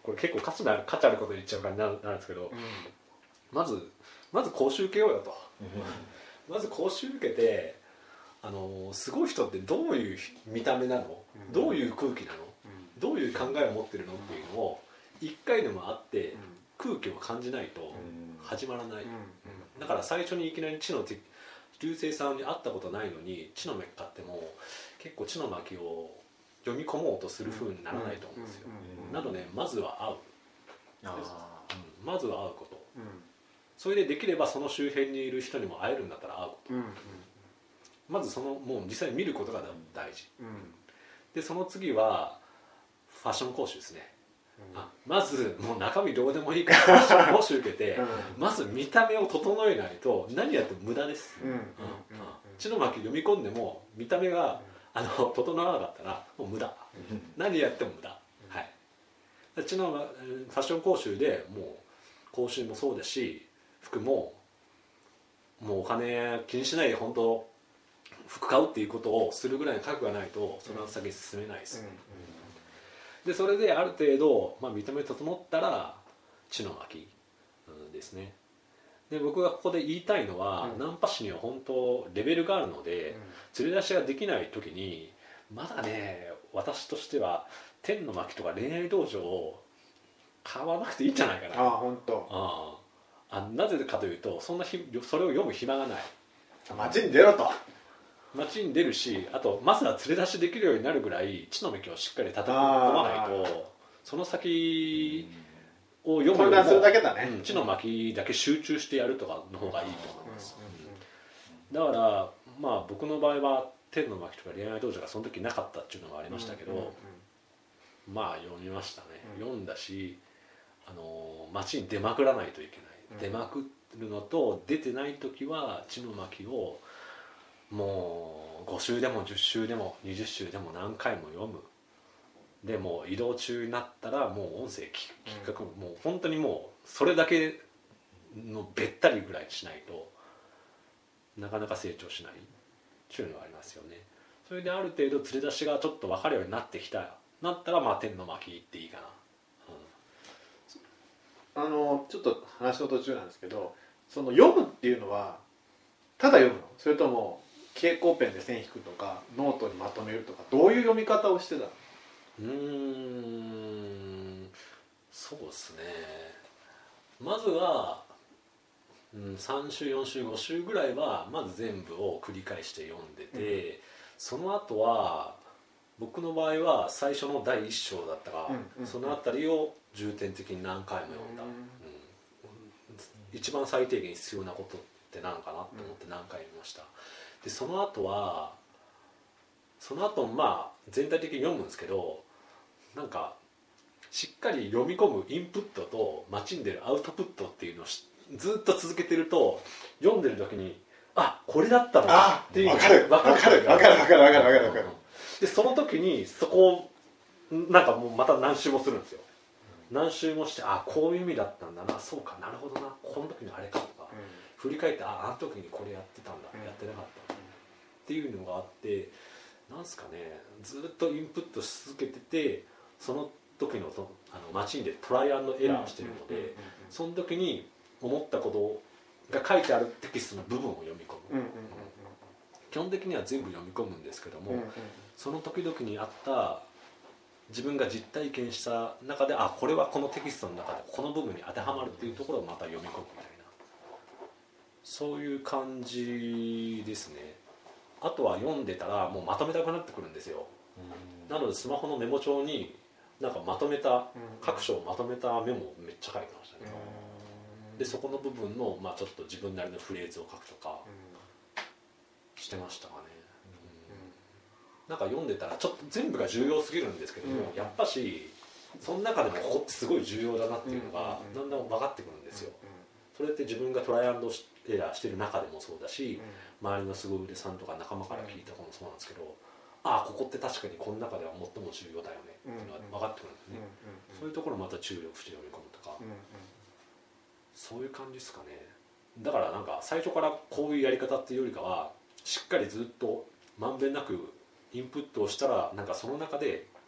これ結構価値ある価値あること言っちゃう感じなんですけど、まずまず講習受けようよとまず講習受けて、あのすごい人ってどういう見た目なの、うん、どういう空気なの、うん、どういう考えを持ってるのっていうのを一回でも会って空気を感じないと始まらない、だから最初にいきなり知の流星さんに会ったことないのに知の目買っても結構知の巻を読み込もうとする風にならないと思うんですよ。なのでまずは会う、あ、うん、まずは会うこと、うん、それでできればその周辺にいる人にも会えるんだったら会うこと、うんうん、まずそのもう実際に見ることが大事、うん、でその次はファッション講習ですね、うん、あまずもう中身どうでもいいからファッション講習受けて、うん、まず見た目を整えないと何やっても無駄です。知の巻読み込んでも見た目があの整わなかったらもう無駄、うん、何やっても無駄、はい、知のファッション講習でもう講習もそうですし服ももうお金気にしないで本当服買うっていうことをするぐらいの覚悟がないとその先に進めないです、うんうんうん、でそれである程度、まあ、見た目整ったら知の巻、うん、ですね。で僕がここで言いたいのは、うん、ナンパ師には本当レベルがあるので、うん、連れ出しができない時にまだね私としては天の巻とか恋愛道場を買わなくていいんじゃないかな。 ああ本当。 ああなぜかというとそんなひそれを読む暇がない。 街に出ろと。 街に出るし、あとまずは連れ出しできるようになるぐらい知の目をしっかり叩き込まないとその先を読むよりもするだけだね、 うん、知の巻だけ集中してやるとかの方がいいと思います、うんうん、だからまあ僕の場合は天の巻とか恋愛道場がその時なかったっていうのがありましたけど、うんうんうん、まあ読みましたね、うん、読んだし、あの街に出まくらないといけない、うん、出まくるのと出てない時は知の巻をもうご週でもじゅっ週でもにじゅっ週でも何回も読む。でもう移動中になったらもう音声聞く、うん、もう本当にもうそれだけのべったりぐらいしないとなかなか成長しないというのがありますよね。それである程度連れ出しがちょっと分かるようになってきたなったらまあ天の巻っていいかな、うん、あのちょっと話の途中なんですけど、その読むっていうのはただ読むの、それとも蛍光ペンで線引くとかノートにまとめるとか、どういう読み方をしてたの？ うーんそうですね、まずは、うん、さん週よん週ご週ぐらいはまず全部を繰り返して読んでて、うん、その後は僕の場合は最初のだいいっ章だったか、うんうん、そのあたりを重点的に何回も読んだ、うんうん、一番最低限必要なことって何かなと思って何回読みました。でその後はその後まあ全体的に読むんですけど、なんかしっかり読み込むインプットと街に出るアウトプットっていうのをずっと続けてると読んでる時にあこれだったのかっていう分かる分かる分かる分かる分かる分かる分かる。 でその時にそこをなんかもうまた何周もするんですよ。何周もしてあこういう意味だったんだな、そうかなるほどな、この時のあれかとか、うん、振り返ってああの時にこれやってたんだ、うん、やってなかったっていうのがあって、なんすかね、ずっとインプットし続けててその時のそあのマシンでトライアンドエラーしてるので、その時に思ったことが書いてあるテキストの部分を読み込む、うんうんうん、基本的には全部読み込むんですけども、うんうん、その時々にあった自分が実体験した中であこれはこのテキストの中でこの部分に当てはまるっていうところをまた読み込むみたいな、そういう感じですね。あとは読んでたらもうまとめたくなってくるんですよ。なのでスマホのメモ帳になんかまとめた各章をまとめたメモをめっちゃ書いてましたね。でそこの部分の、まあ、ちょっと自分なりのフレーズを書くとかしてましたかね。なんか読んでたらちょっと全部が重要すぎるんですけども、やっぱしその中でもここってすごい重要だなっていうのがだんだん分かってくるんですよ。それって自分がトライアンドエラーしてる中でもそうだし、周りのすご腕さんとか仲間から聞いたこともそうなんですけど、ああここって確かにこの中では最も重要だよねっていうのが分かってくるんですね。そういうところをまた注力して読み込むとか、そういう感じですかね。だからなんか最初からこういうやり方っていうよりかはしっかりずっとまんべんなくインプットをしたらなんかその中で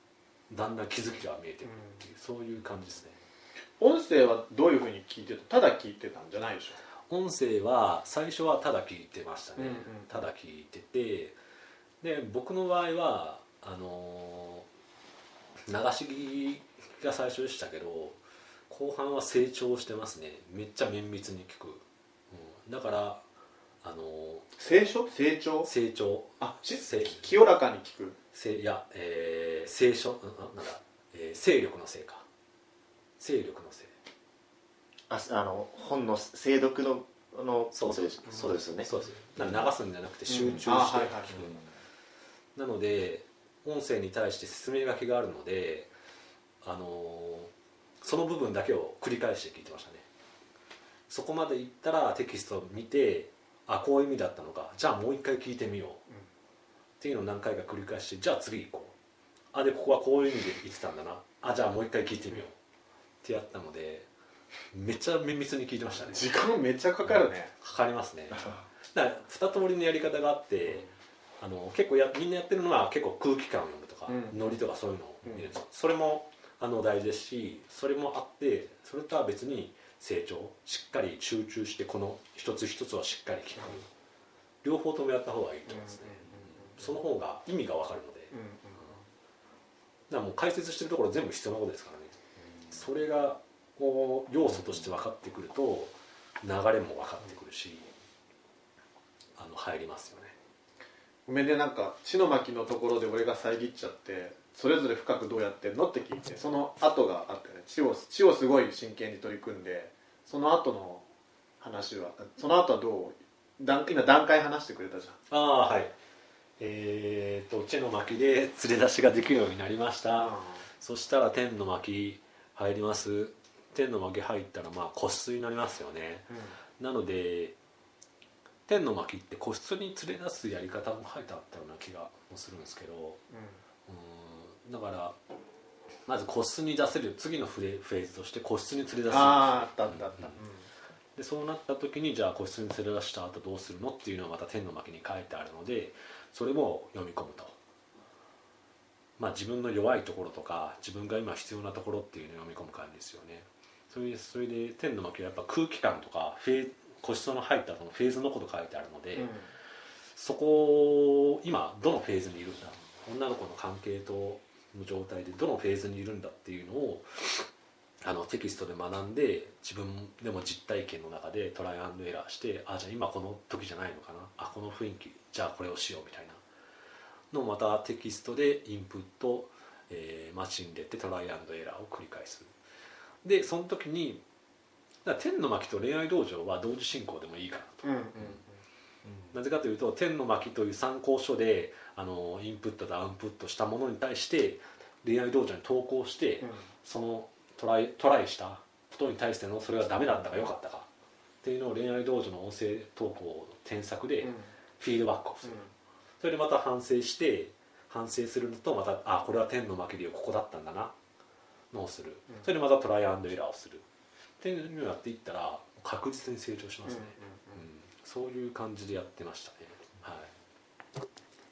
だんだん気づきが見えてくるっていう、そういう感じですね。 音声はどういうふうに聞いてた？ただ聞いてたんじゃないでしょ？ 音声は最初はただ聞いてましたね、 うんうん、 ただ聞いてて、で僕の場合はあの流し聞きが最初でしたけど、後半は成長してますね。めっちゃ綿密に聞く、うん、だからあの成長成長成長あしせ清らかに聞くせいや、えー、聖書なんだ、えー、勢力のせいか勢力のせいああの本の精読ののそうそうそうですよね。 そうです。なんか流すんじゃなくて集中して、 うんあはいはいうん、なので音声に対して説明書きがあるので、あのー、その部分だけを繰り返して聞いてましたね。そこまでいったらテキストを見て、あこういう意味だったのか、じゃあもう一回聞いてみよう、うん、っていうのを何回か繰り返して、じゃあ次行こう、あでここはこういう意味で言ってたんだな、あじゃあもう一回聞いてみようってやったので、めっちゃ綿密に聞いてましたね。 時間めっちゃかかるね。 かかりますね。だからに通りのやり方があって、あの結構やみんなやってるのは結構空気感を読むとか、うん、ノリとかそういうのを見るんですよ、うん、それもあの大事ですし、それもあって、それとは別に成長、しっかり集中してこの一つ一つをしっかり聞く、うん、両方ともやった方がいいと思いますね、うん、その方が意味が分かるので、うんうん、だからもう解説してるところ全部必要なことですからね、うん、それがこう要素として分かってくると流れも分かってくるし、あの入りますよね。 ごめんね、なんか血の巻のところで俺が遮っちゃって、それぞれ深くどうやってんのって聞いて、その後があってね、血を血をすごい真剣に取り組んで、その後の話はその後はどう段今段階話してくれたじゃん。 ああはい、えーと血の巻で連れ出しができるようになりました、うん、そしたら天の巻入ります。天の巻入ったらまあ個室になりますよね、うん、なので天の巻って個室に連れ出すやり方も書いてあったような気がするんですけど、うん、うんだからまず個室に出せる次のフレフェーズとして個室に連れ出すんですよ。 あああったあったあった、うん、 でそうなった時にじゃあ個室に連れ出した後どうするのっていうのはまた天の巻に書いてあるので、それも読み込むと、まあ自分の弱いところとか自分が今必要なところっていうのを読み込む感じですよね。それで、それで天の巻はやっぱ空気感とかフェー個室の入った後のフェーズのこと書いてあるので、うん、そこ今どのフェーズにいるんだ、女の子の関係との状態でどのフェーズにいるんだっていうのをあのテキストで学んで、自分でも実体験の中でトライアンドエラーして、あじゃあ今この時じゃないのかな、あこの雰囲気じゃあこれをしようみたいなのをまたテキストでインプット、えー、マシンでやってトライアンドエラーを繰り返す。でその時に天の巻と恋愛道場は同時進行でもいいかなと、うんうんうん、なぜかというと天の巻という参考書であのインプットとアウトプットしたものに対して恋愛道場に投稿して、うん、そのトライ、トライしたことに対してのそれがダメだったか良かったかっていうのを恋愛道場の音声投稿の添削でフィードバックをする、うん、それでまた反省して反省するのとまたあこれは天の巻でここだったんだなのをする、それでまたトライアンドエラーをするっていうのをやっていったら確実に成長しますね、うんうんうんうん、そういう感じでやってましたね、はい、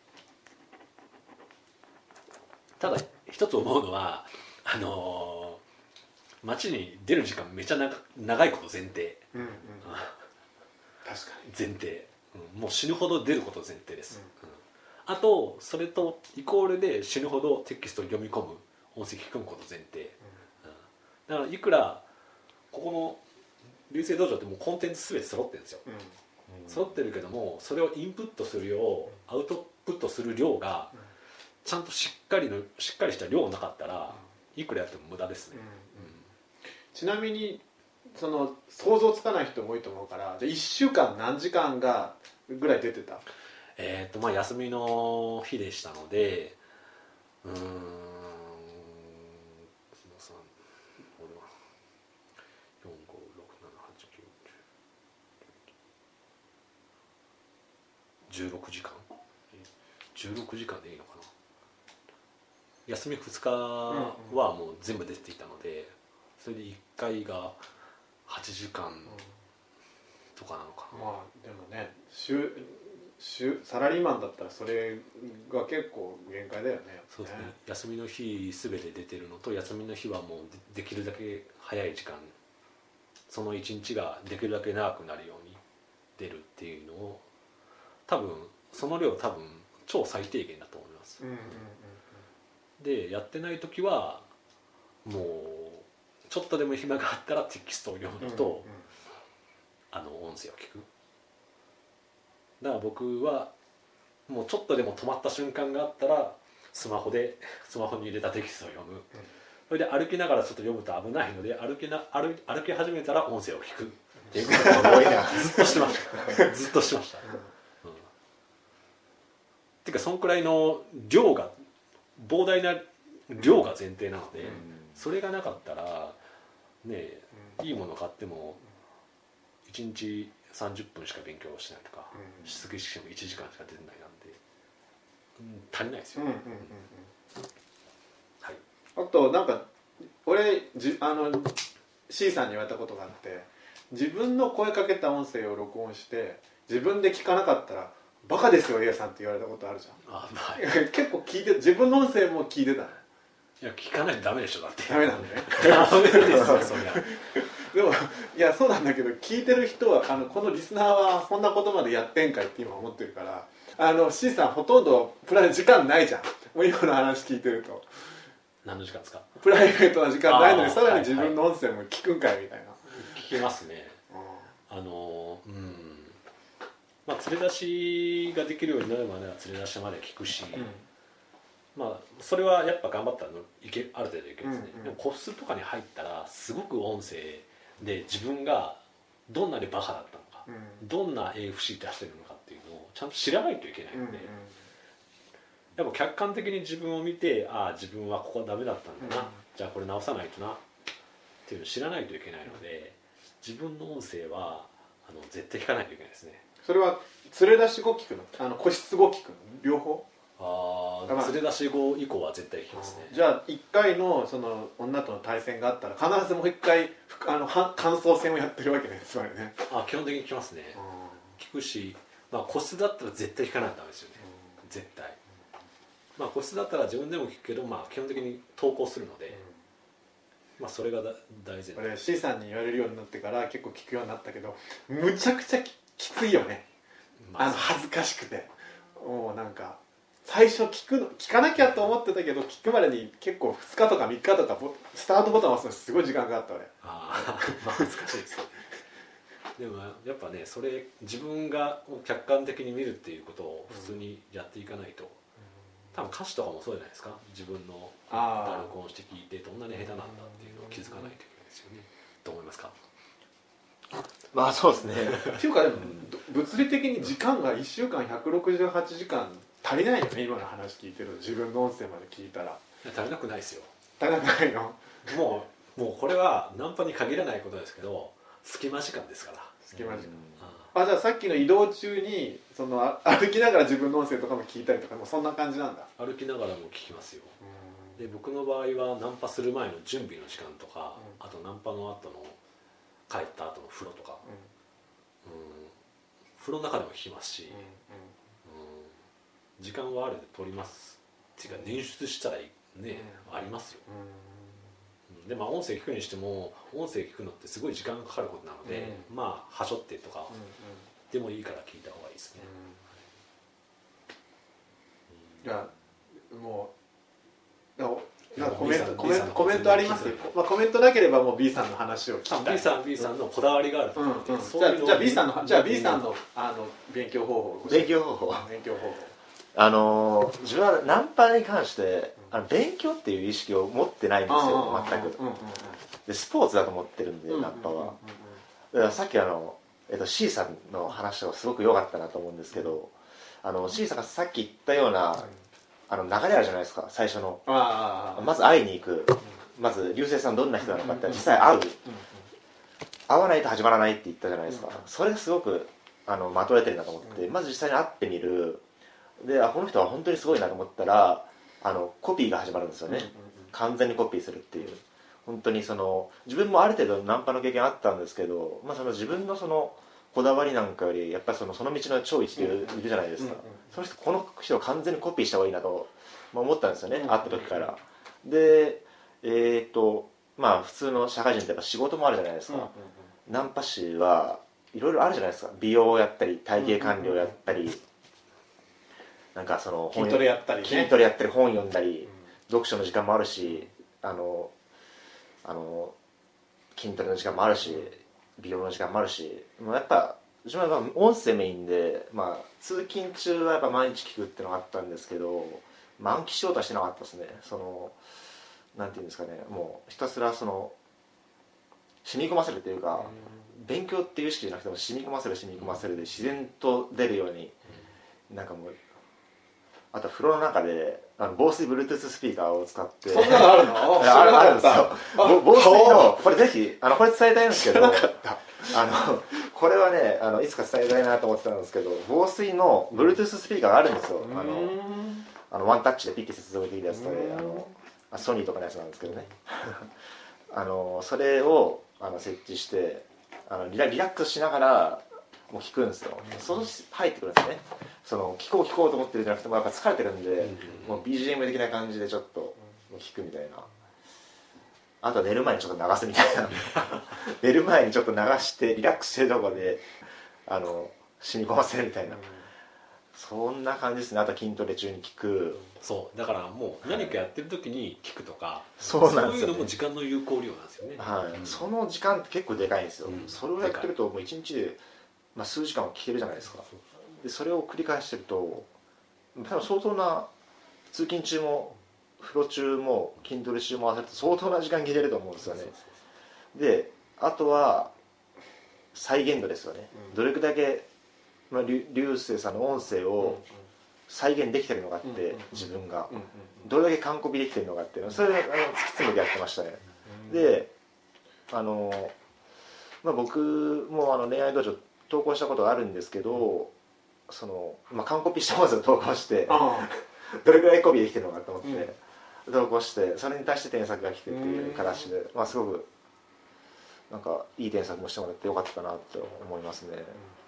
ただ一つ思うのはあのー、街に出る時間めちゃ長長いこと前提、うんうん、 確かに前提、うん、もう死ぬほど出ること前提です、うんうん、あとそれとイコールで死ぬほどテキストを読み込む音声聞くこと前提、うんうん、だからいくらここの流星道場ってもうコンテンツ全て揃ってるんですよ、うん、揃ってるけどもそれをインプットするようアウトプットする量がちゃんとしっかりのしっかりした量なかったらいくらやっても無駄ですね、うんうん、 ちなみにその想像つかない人も多いと思うから、じゃあいっしゅうかん何時間がぐらい出てた？ えーとまあ休みの日でしたのでうーんじゅうろくじかんじゅうろくじかんでいいのかな。休みふつかはもう全部出ていたので、それでいっかいがはちじかんとかなのかな、 まあでもね週週サラリーマンだったらそれが結構限界だよね。 そうですね、休みの日全て出てるのと、休みの日はもう で, できるだけ早い時間、その一日ができるだけ長くなるように出るっていうのを、多分その量多分超最低限だと思います、 うんうんうんうん、でやってない時はもうちょっとでも暇があったらテキストを読むのと、うんうん、あの音声を聞く。だから僕はもうちょっとでも止まった瞬間があったらスマホでスマホに入れたテキストを読む、うん、それで歩きながらちょっと読むと危ないので歩きな 歩, 歩き始めたら音声を聞くっていうことをずっとしてましたずっとしてました、うん、てかそのくらいの量が膨大な量が前提なので、うん、それがなかったらね、いいもの買ってもいちにちさんじゅっぷんしか勉強しないとか、うん、出撃してもいちじかんしか出てないなんで、うん、足りないですよ、うんうんうんうん、はい。 あとなんか俺じあの C さんに言われたことがあって、自分の声かけた音声を録音して自分で聞かなかったらバカですよ A さんって言われたことあるじゃん。あ、まあ、結構聞いて、自分の音声も聞いてたの。 いや聞かないとダメでしょ。だってダメなんだねダメですよそりゃでもいやそうなんだけど、聞いてる人はあのこのリスナーはそんなことまでやってんかいって今思ってるから、あの C さんほとんどプライ時間ないじゃん。もう今の話聞いてると何の時間ですか。 プライベートな時間ないのにさらに自分の音声も聞くんかいみたいな、 聞きますね。あのうんまあ連れ出しができるようになるまでは連れ出しまで聞くし、うん、まあそれはやっぱ頑張ったらいけある程度いけるんですね、うんうん、でも個室とかに入ったらすごく音声で自分がどんなにバカだったのか、うん、どんな エーエフシー 出してるのかっていうのをちゃんと知らないといけないので、うんうん、やっぱ客観的に自分を見て、ああ自分はここはダメだったんだな、うん、じゃあこれ直さないとなっていうのを知らないといけないので、自分の音声はあの絶対聞かないといけないですね。 それは連れ出し後聞くの、あの個室後聞くの、両方？ ああ、連れ出し後以降は絶対聞きますね。 じゃあいっかいのその女との対戦があったら必ずもういっかいあの感想戦をやってるわけね、つまりね。 あ、基本的に聞きますね。聞くし、まあ個室だったら絶対聞かないとダメですよね。絶対。まあ個室だったら自分でも聞くけど、まあ基本的に投稿するので、まあそれがだ大事。 俺 C さんに言われるようになってから結構聞くようになったけど、むちゃくちゃ き, きついよね、まあ、あの恥ずかしくて、もうなんか最初聞くの聞かなきゃと思ってたけど、聞くまでに結構ふつかとかみっかとかスタートボタンを押すのにすごい時間がかかった俺。 ああまあ難しいですよねでもやっぱね、それ自分が客観的に見るっていうことを普通にやっていかないと、うん、多分歌詞とかもそうじゃないですか。自分の録音して聞いてどんなに下手なんだっていうのを気づかないといけないですよね。どう思いますか。 まあそうですねっていうかでも物理的に時間がいっしゅうかんひゃくろくじゅうはちじかん足りないよね。今の話聞いてる自分の音声まで聞いたら足りなくないですよ。 足りなくないのもう、もうこれはナンパに限らないことですけど、隙間時間ですから。 隙間時間、うん、あ、じゃあさっきの移動中にその歩きながら自分の音声とかも聞いたりとかもそんな感じなんだ。 歩きながらも聞きますよ。で僕の場合はナンパする前の準備の時間とか、うん、あとナンパの後の帰った後の風呂とか、うんうん、風呂の中でも聞きますし、うんうんうん、時間はあるで取りますっていうか捻出したらね、うん、ありますよ、うん、でまあ音声聞くにしても音声聞くのってすごい時間がかかることなので、うん、まあはしょってとか、うんうん、でもいいから聞いた方がいいですね、 うん、いやもうなんかコメントコメントコメントありますよ。まあコメントなければもう B さんの話を聞きたい。 B さん B さんのこだわりがあると思って、うんうん、 じゃあじゃあ B さんのじゃあ B さんのあの勉強方法を勉強方法勉強方法あの自分はナンパに関してあの勉強っていう意識を持ってないんですよ全く。でスポーツだと思ってるんでナンパは。だからさっきあのえっと C さんの話がすごく良かったなと思うんですけど、あの C さんがさっき言ったようなあの流れあるじゃないですか。最初のまず会いに行く、まず流星さんどんな人なのかって実際会う、会わないと始まらないって言ったじゃないですか。それがすごくあのまとえてるなと思って、まず実際に会ってみる。で、あこの人は本当にすごいなと思ったらあのコピーが始まるんですよね。完全にコピーするっていう。本当にその自分もある程度ナンパの経験あったんですけど、まあ、その自分のそのこだわりなんかよりやっぱりそのその道の超一流いるじゃないですか、その人この人を完全にコピーした方がいいなと、まあ、思ったんですよね、会った時から。でえー、っとまあ普通の社会人ってやっぱ仕事もあるじゃないですか、ナンパ師はいろいろあるじゃないですか、美容をやったり体型管理をやったり、なんかその筋トレやったり、ね、 筋トレやったり本読んだり、うん、読書の時間もあるし、あのあの筋トレの時間もあるし、美容の時間もあるし、もうやっぱ自分は音声メインで、まあ、通勤中はやっぱ毎日聞くっていうのがあったんですけど、まあ、暗記しようとはしてなかったですね。そのなんていうんですかね、もうひたすらその染み込ませるというか、うん、勉強っていう意識じゃなくても染み込ませる染み込ませるで自然と出るように、うん、なんかもうあと風呂の中であの防水 Bluetooth スピーカーを使って、 そんなのあるの？ あるあるんですよ。防水のこれぜひあのこれ伝えたいんですけど、あのこれはねあのいつか伝えたいなと思ってたんですけど、防水の Bluetooth スピーカーがあるんですよ。あのあのワンタッチでピッて接続できるやつとで、あのソニーとかのやつなんですけどね。あのそれをあの設置してあのリ ラ, リラックスしながらもう聞くんですよ。そう入ってくるんですね。その聞こう聞こうと思ってるじゃなくてもやっぱ疲れてるんで、うん、もう ビージーエム 的な感じでちょっと聞くみたいな。あとは寝る前にちょっと流すみたいな。寝る前にちょっと流してリラックスしてるところであの染み込ませるみたいな、うん、そんな感じですね。あと筋トレ中に聞く。 そうだからもう何かやってる時に聞くとか、 そうなんですよね、 そういうのも時間の有効量なんですよね。 はい、うん、その時間って結構でかいんですよ、うん、それをやってるともういちにちで、まあ、数時間は聞けるじゃないですか。でそれを繰り返してると多分相当な通勤中も風呂中も筋トレ中も合わせると相当な時間切れると思うんですよね。であとは再現度ですよね、うん、どれだけ、まあ、流星さんの音声を再現できてるのかって、うん、自分がどれだけ完コピできてるのかっていうのそれであの突き詰めてやってましたね、うん、であの、まあ、僕もあの恋愛道場投稿したことがあるんですけど、その、まあ、完コピした音声を投稿してどれぐらいコピーできてるのかと思って、うん、投稿してそれに対して添削が来てっていう形で、まあ、すごくなんかいい添削もしてもらってよかったなって思いますね、うん、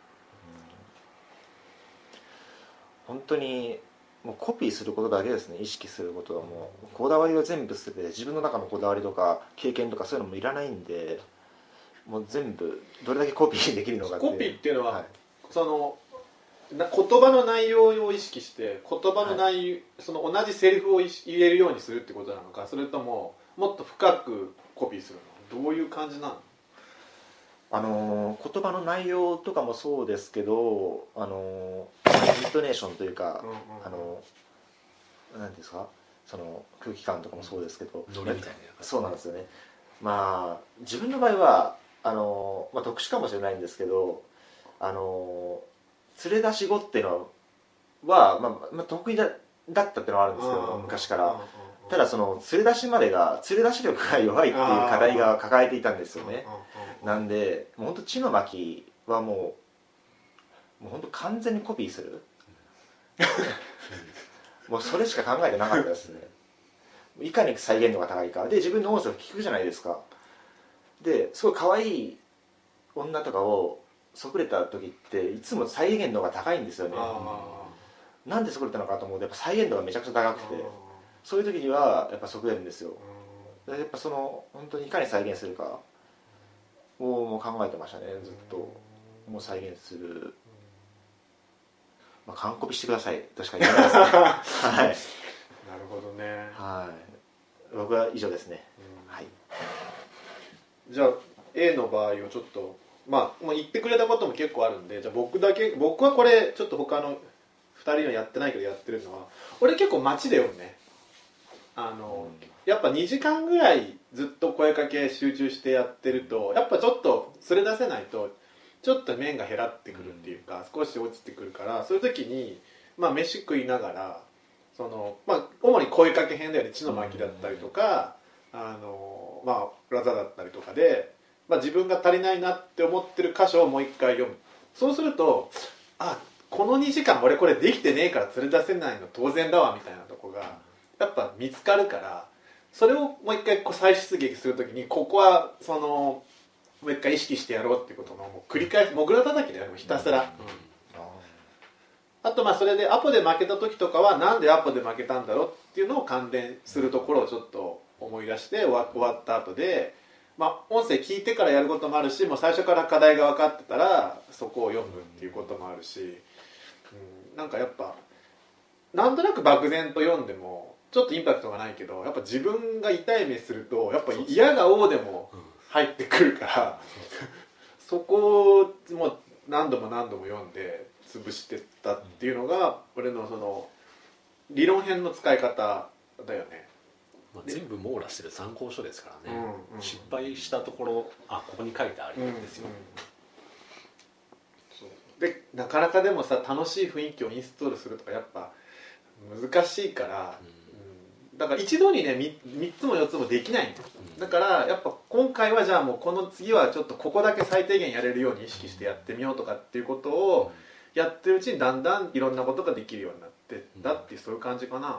本当にもうコピーすることだけですね。意識することはもうこだわりを全部捨てて自分の中のこだわりとか経験とかそういうのもいらないんで、もう全部どれだけコピーできるのかっていう。 コピーっていうのは、はい、そのな言葉の内容を意識して言葉の内容、はい、その同じセリフを言えるようにするってことなのか、それとももっと深くコピーするの？どういう感じなの？ あのー、言葉の内容とかもそうですけど、あのー、イントネーションというか、うんうん、あのー、なんですか、その空気感とかもそうですけど、 ノリみたいな。 そうなんですよね。まあ自分の場合はあのーまあ、特殊かもしれないんですけど、あのー、連れ出し語っていうのは、まあまあ、得意だ、だったっていうのはあるんですけど、昔から。ただその連れ出しまでが連れ出し力が弱いっていう課題が抱えていたんですよね。なんでもうほんと地の巻はもうもうほんと完全にコピーするもうそれしか考えてなかったですね。いかに再現度が高いかで自分の音声を聞くじゃないですか。ですごい可愛い女とかをそくれた時っていつも再現度が高いんですよね。なんでそくれたのかと思うとやっぱ再現度がめちゃくちゃ高くて、そういう時にはやっぱそくれるんですよ。やっぱその本当にいかに再現するかをもう考えてましたね。ずっともう再現する、まあ、完コピしてくださいとしか言わないですねはい、なるほどね。 はい、僕は以上ですね、うん、はい。 じゃあ A の場合をちょっとまあもう言ってくれたことも結構あるんで、じゃあ僕だけ僕はこれちょっと他のふたりのやってないけどやってるのは、俺結構街で読むね。あの、うん、やっぱにじかんぐらいずっと声かけ集中してやってるとやっぱちょっと連れ出せないとちょっと面が減らってくるっていうか、少し落ちてくるから、そういう時にまあ飯食いながらそのまあ主に声かけ編だよね。地の巻だったりとか、あのまあプラザだったりとかで、まあ、自分が足りないなって思ってる箇所をもう一回読む。そうするとあこのにじかん俺これできてねえから連れ出せないの当然だわみたいなとこがやっぱ見つかるから、それをもう一回こう再出撃するときにここはそのもう一回意識してやろうっていうことのもう繰り返し、もぐらたたきでやる、ひたすら、うん、あとまあそれでアポで負けた時とかはなんでアポで負けたんだろうっていうのを関連するところをちょっと思い出して終わ、終わった後で、まあ、音声聞いてからやることもあるし、もう最初から課題が分かってたらそこを読むっていうこともあるし、うん、なんかやっぱなんとなく漠然と読んでもちょっとインパクトがないけど、やっぱ自分が痛い目するとやっぱ嫌が王でも入ってくるからそこをもう何度も何度も読んで潰してったっていうのが俺のその理論編の使い方だよね。 まあ、全部網羅してる参考書ですからね、 うんうん、 失敗したところあここに書いてあるんですよ、 うんうん、でなかなかでもさ楽しい雰囲気をインストールするとかやっぱ難しいから、うん、だから一度にね 3, 3つもよっつもできないんだよ、うん、だからやっぱ今回はじゃあもうこの次はちょっとここだけ最低限やれるように意識してやってみようとかっていうことをやってるうちにだんだんいろんなことができるようになってったっていうそういう感じかな、うん、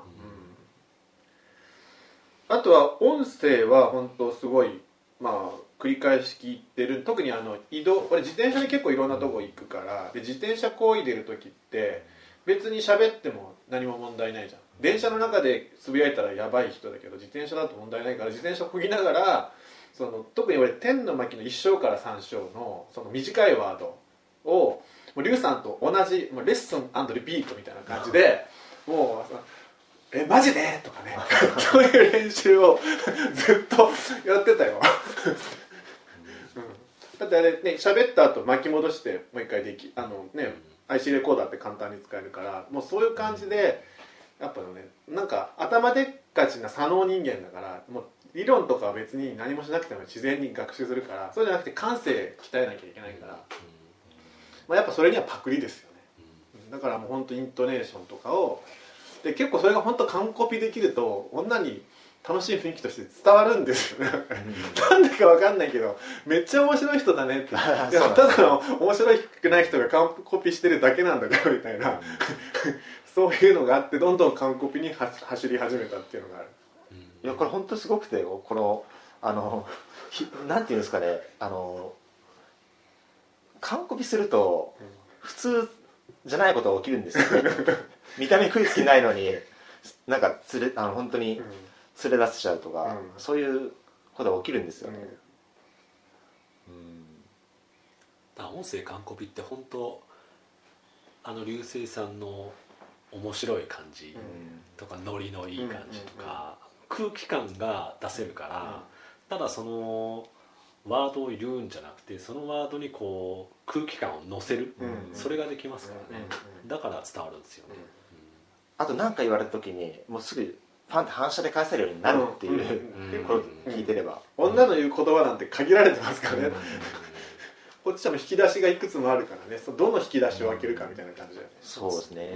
あとは音声は本当すごいまあ繰り返し聞いてる。特にあの移動、俺自転車で結構いろんなとこ行くからで自転車こいでる時って別に喋っても何も問題ないじゃん。電車の中でつぶやいたらやばい人だけど自転車だと問題ないから自転車こぎながらその特に俺天の巻のいっ章からさん章のその短いワードをもうリュウさんと同じもうレッスン&リピートみたいな感じでもうえマジでとかねそういう練習をずっとやってたよ、うん、だってあれね喋った後巻き戻してもう一回できあのね アイシー レコーダーって簡単に使えるからもうそういう感じでやっぱねなんか頭でっかちな左脳人間だからもう理論とかは別に何もしなくても自然に学習するからそうじゃなくて感性鍛えなきゃいけないから、まあ、やっぱそれにはパクリですよね。だからもう本当イントネーションとかをで結構それが本当完コピできると女に楽しい雰囲気として伝わるんですよね、うん、なんでか分かんないけどめっちゃ面白い人だねっていやただの面白くない人が完コピしてるだけなんだからみたいな、うん、そういうのがあってどんどん完コピに走り始めたっていうのがある、 うん、いやこれ本当すごくてこのあのなんていうんですかねあの完コピすると普通じゃないことが起きるんですよね見た目食いつきないのになんかつれあの本当に連れ出せちゃうとか、うん、そういうことが起きるんですよね、 うんうん、だから音声完コピって本当あの流星さんの面白い感じとか、うん、ノリのいい感じとか、うんうんうん、空気感が出せるから、うん、ただそのワードを言うんじゃなくてそのワードにこう空気感を乗せる、うんうん、それができますからね、うんうん、だから伝わるんですよね、 うん、あと何か言われた時にもうすぐパンって反射で返せるようになるっていう、うん、これを聞いてれば、 うん、女の言う言葉なんて限られてますからね、うん、こっちはも引き出しがいくつもあるからねどの引き出しを開けるかみたいな感じだよね、 うん、そうですね、うん、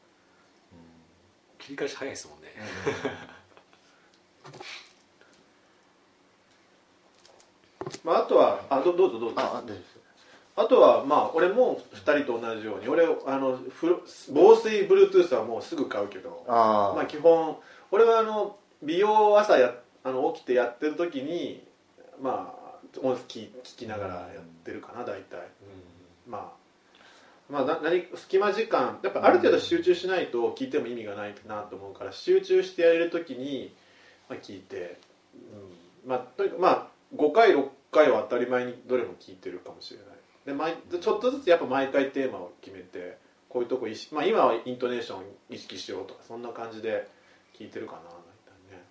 切り返し早いですもんね、 まあ、あとはあ ど, どうぞどうぞ あ, あとはまあ俺もふたりと同じように俺あの防水 Bluetooth はもうすぐ買うけどあ、まあ、基本俺はあの美容朝やあの起きてやってる時にまあ音聞きながらやってるかな大体、うん、まあまあ、な何隙間時間やっぱある程度集中しないと聞いても意味がないなと思うから集中してやれる時に、まあ、聞いて、うん、まあとにかくまあごかいろっかいは当たり前にどれも聞いてるかもしれないで毎ちょっとずつやっぱ毎回テーマを決めてこういうとこ意識、まあ、今はイントネーションを意識しようとかそんな感じで聞いてるかな大体ね、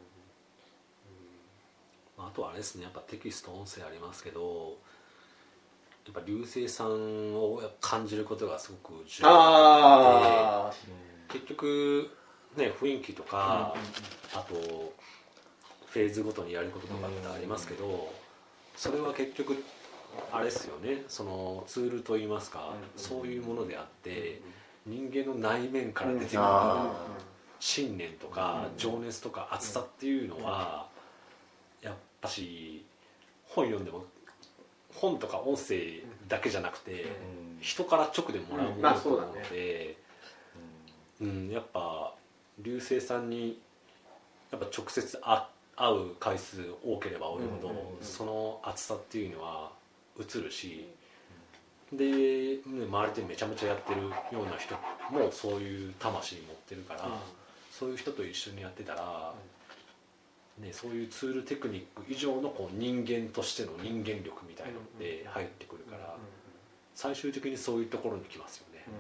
うんうん、あとはあれですねやっぱテキスト音声ありますけどやっぱ流星さんを感じることがすごく重要なので結局ね雰囲気とか、うん、あとフェーズごとにやることとかってありますけどそれは結局あれですよねそのツールといいますかそういうものであって人間の内面から出てくる信念とか情熱とか熱さっていうのはやっぱし本読んでも本とか音声だけじゃなくて人から直でもらうものだと思うので、うん、やっぱ流星さんにやっぱ直接会っ会う回数多ければ多いほど、 うんうんうん、 その厚さっていうのは映るし、で周りでめちゃめちゃやってるような人もそういう魂持ってるから、うん、そういう人と一緒にやってたら、うんね、そういうツールテクニック以上のこう人間としての人間力みたいなので入ってくるから、最終的にそういうところに来ますよね。うんうん、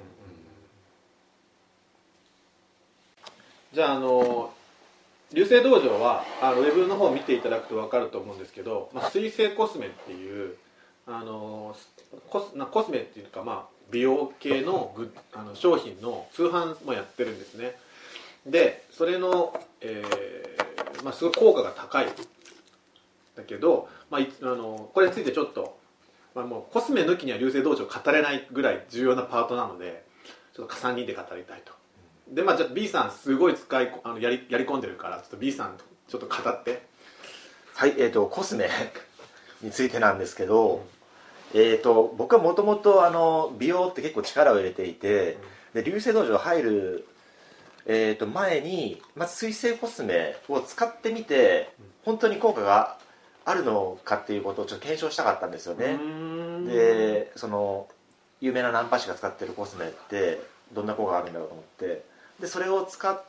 じゃあ、あの流星道場はあのウェブの方を見ていただくと分かると思うんですけど、まあ、水星コスメっていうあのコスなコスメっていうか、まあ、美容系のグあの商品の通販もやってるんですね。でそれの、えーまあ、すごい効果が高いだけど、まあ、いあのこれについてちょっと、まあ、もうコスメ抜きには流星道場語れないぐらい重要なパートなのでちょっとさんにんで語りたいと。でまあ、じゃあ B さんすごい使いあのやりやり込んでるからちょっと B さんちょっと語って。 はい、えーとコスメについてなんですけど、うん、えーと僕はもともと美容って結構力を入れていて、うん、で流星道場入る、えー、と前にまず水星コスメを使ってみて本当に効果があるのかっていうことをちょっと検証したかったんですよね。でその有名なナンパ師が使ってるコスメってどんな効果があるんだろうと思って、でそれを使って、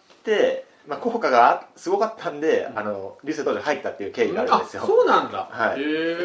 まあ、効果がすごかったんで、うん、あの流星道場に入ったっていう経緯があるんですよ。 あ、そうなんだ。 はい、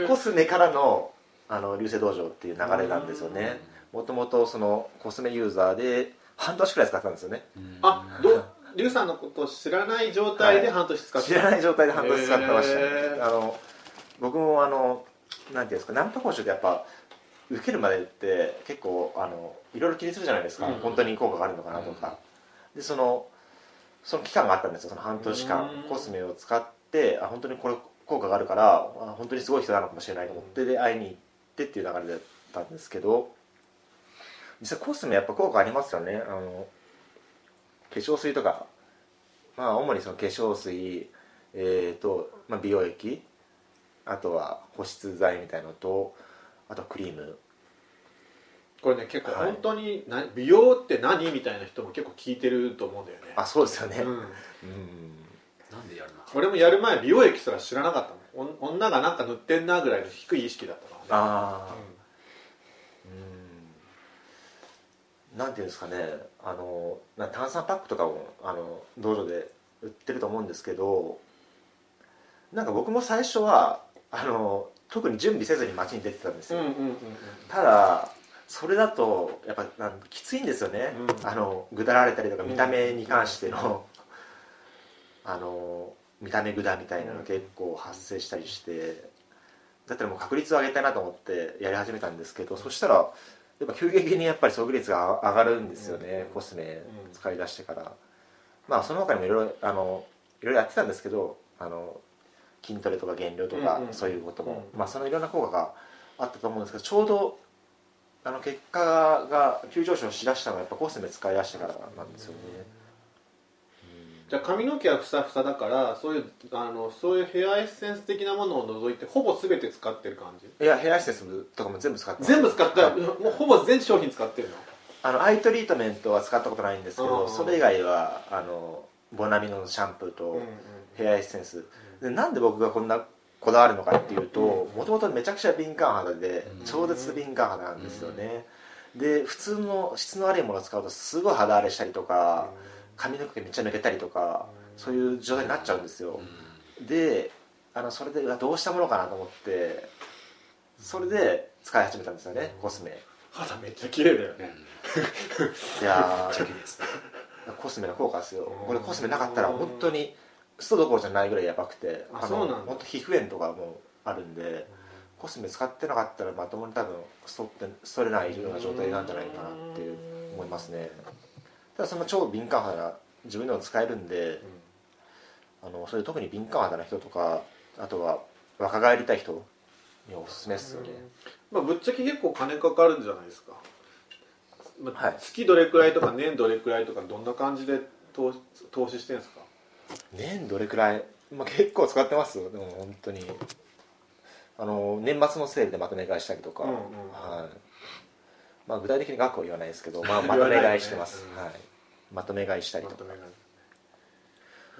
コスメからのあの流星道場っていう流れなんですよね。もともとそのコスメユーザーで半年くらい使ってたんですよね。 あ、どリュウさんのことを知らない状態で半年使ってた、 はい、知らない状態で半年使ってました、ね、あの僕もあのなんていうんですか、ナンパ講習ってやっぱ受けるまでって結構あのいろいろ気にするじゃないですか、うん、本当に効果があるのかなとか、うん、でそのその期間があったんですよ。その半年間コスメを使ってあ本当にこれ効果があるからあ本当にすごい人なのかもしれないと思ってで会いに行ってっていう流れだったんですけど、実際コスメやっぱ効果ありますよね。あの化粧水とか、まあ、主にその化粧水、えーとまあ、美容液、あとは保湿剤みたいのと、あとクリーム。 これね結構本当に、はい、美容って何みたいな人も結構聞いてると思うんだよね。 あ、そうですよね、うん、うん、 なんでやるの。 俺もやる前美容液すら知らなかったもん。女がなんか塗ってんなぐらいの低い意識だったからね。 ああ、うん、なんていうんですかね、あの炭酸パックとかもあの道場で売ってると思うんですけど、なんか僕も最初はあの特に準備せずに街に出てたんですよ、うんうんうんうん、ただそれだとやっぱなんきついんですよね、うん、あのぐだられたりとか見た目に関しての、うん、あの見た目ぐだみたいなのが結構発生したりして、だったらもう確率を上げたいなと思ってやり始めたんですけど、そしたらやっぱ急激にやっぱり遭遇率が上がるんですよね、うん、コスメ使い出してから。まあその他にもいろいろあのいろいろやってたんですけど、あの筋トレとか減量とかそういうことも、まあそのいろんな効果があったと思うんですけど、ちょうどあの結果が急上昇しだしたのはやっぱコスメ使い出してからなんですよね。 じゃあ髪の毛はふさふさだからそういうあのそういうヘアエッセンス的なものを除いてほぼ全て使ってる感じ？ いやヘアエッセンスとかも全部使ってます。 全部使った、はい、もうほぼ全商品使ってるの？ あのアイトリートメントは使ったことないんですけど、それ以外はあのボナミノのシャンプーとヘアエッセンス、でなんで僕がこんなこだわるのかっていうと、もともとめちゃくちゃ敏感肌で超絶敏感肌なんですよね。で普通の質の悪いものを使うとすごい肌荒れしたりとか髪の毛めっちゃ抜けたりとかそういう状態になっちゃうんですよ。であのそれでどうしたものかなと思ってそれで使い始めたんですよね、コスメ。 肌めっちゃ綺麗だよねいやーコスメの効果ですよ。これコスメなかったら本当にストどころじゃないぐらいやばくて、 あそうなんだ、 本当皮膚炎とかもあるんで、コスメ使ってなかったらまともに多分ストってストれないような状態なんじゃないかなって思いますね。ただその超敏感肌自分でも使えるんで、うん、あのそれ特に敏感肌の人とかあとは若返りたい人におすすめですよね。 まあ、ぶっちゃけ結構金かかるんじゃないですか、まあはい、月どれくらいとか年どれくらいとかどんな感じで投投資してるんですか？ 年どれくらい、まあ、結構使ってますよ。でも本当にあの年末のセールでまとめ買いしたりとか、うんうんはいまあ、具体的に額は言わないですけど、まあ、まとめ買いしてます、はい、まとめ買いしたりとか。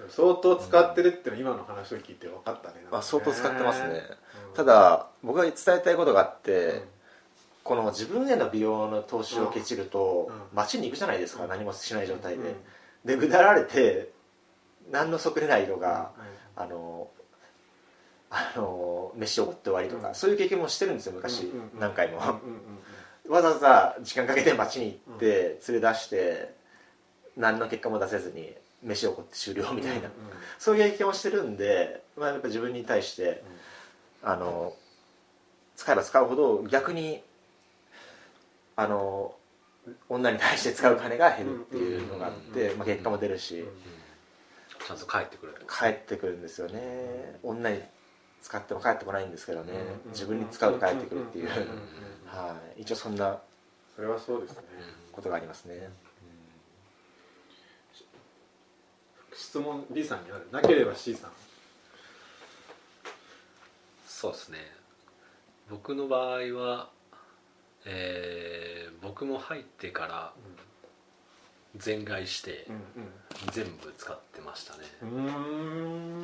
相当使ってるっていうのは今の話を聞いて分かったね。 まあ、相当使ってますね、 うん、 ただ僕が伝えたいことがあって、 うん、 この自分への美容の投資をケチると、 うん、 街に行くじゃないですか、 うん、 何もしない状態で、 うん、 でぐだられて何の得でない色が、 うん、 あのあの飯をおって終わりとか、 うん、 そういう経験もしてるんですよ昔、 うん、 何回も、 うん、うん、 わざわざ時間かけて街に行って連れ出して何の結果も出せずに飯をおって終了みたいな、うん、そういう経験をしてるんで、まあ、やっぱ自分に対して、うん、あの使えば使うほど逆にあの女に対して使う金が減るっていうのがあって、まあ、結果も出るし、うん、 ちゃんと返ってくる返ってくるんですよね。女に使っても返ってこないんですけどね、自分に使うと返ってくるっていう、はい、一応そんなそれはそうですねことがありますね。 質問 B さんにある。なければ C さん。 そうですね、僕の場合は、えー、僕も入ってから全買いして全部使ってましたね。うーん、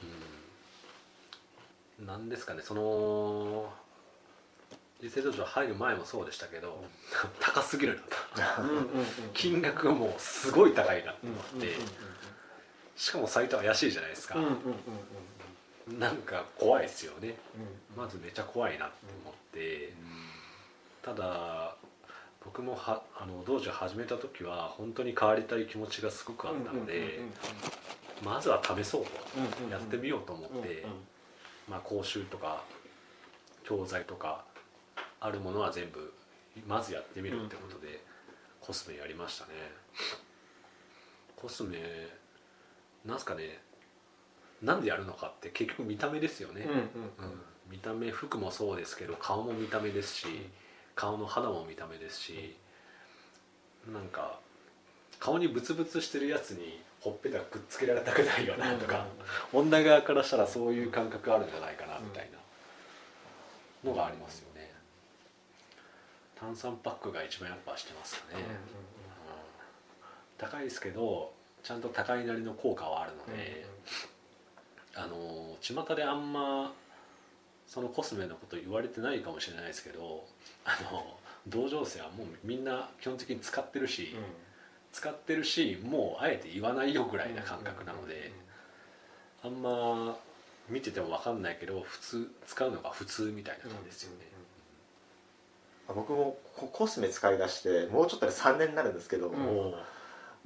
うん、なんですかね、その人生道場入る前もそうでしたけど、高すぎるなと金額がもうすごい高いなって思って、しかもサイト怪しいじゃないですか、なんか怖いですよね、まずめちゃ怖いなって思って、ただ僕もはあの道場始めた時は本当に変わりたい気持ちがすごくあったので、まずは試そうと、やってみようと思って、まあ、講習とか教材とかあるものは全部まずやってみるってことでコスメやりましたね。コスメなんすかね、なんでやるのかって結局見た目ですよね、うんうんうん、見た目、服もそうですけど顔も見た目ですし、顔の肌も見た目ですし、なんか顔にブツブツしてるやつにほっぺたくっつけられたくないよなとか、女側からしたらそういう感覚あるんじゃないかなみたいなのがありますよね。炭酸パックが一番やっぱしてますかね、うんうんうん、高いですけどちゃんと高いなりの効果はあるので、うんうん、あの巷であんまそのコスメのこと言われてないかもしれないですけど、あの同情生はもうみんな基本的に使ってるし、うん、使ってるしもうあえて言わないよぐらいな感覚なので、あんま見てても分かんないけど普通使うのが普通みたいな感じですよね、 うんうんうん、僕もコスメ使い出してもうちょっとでさんねんになるんですけど、うん、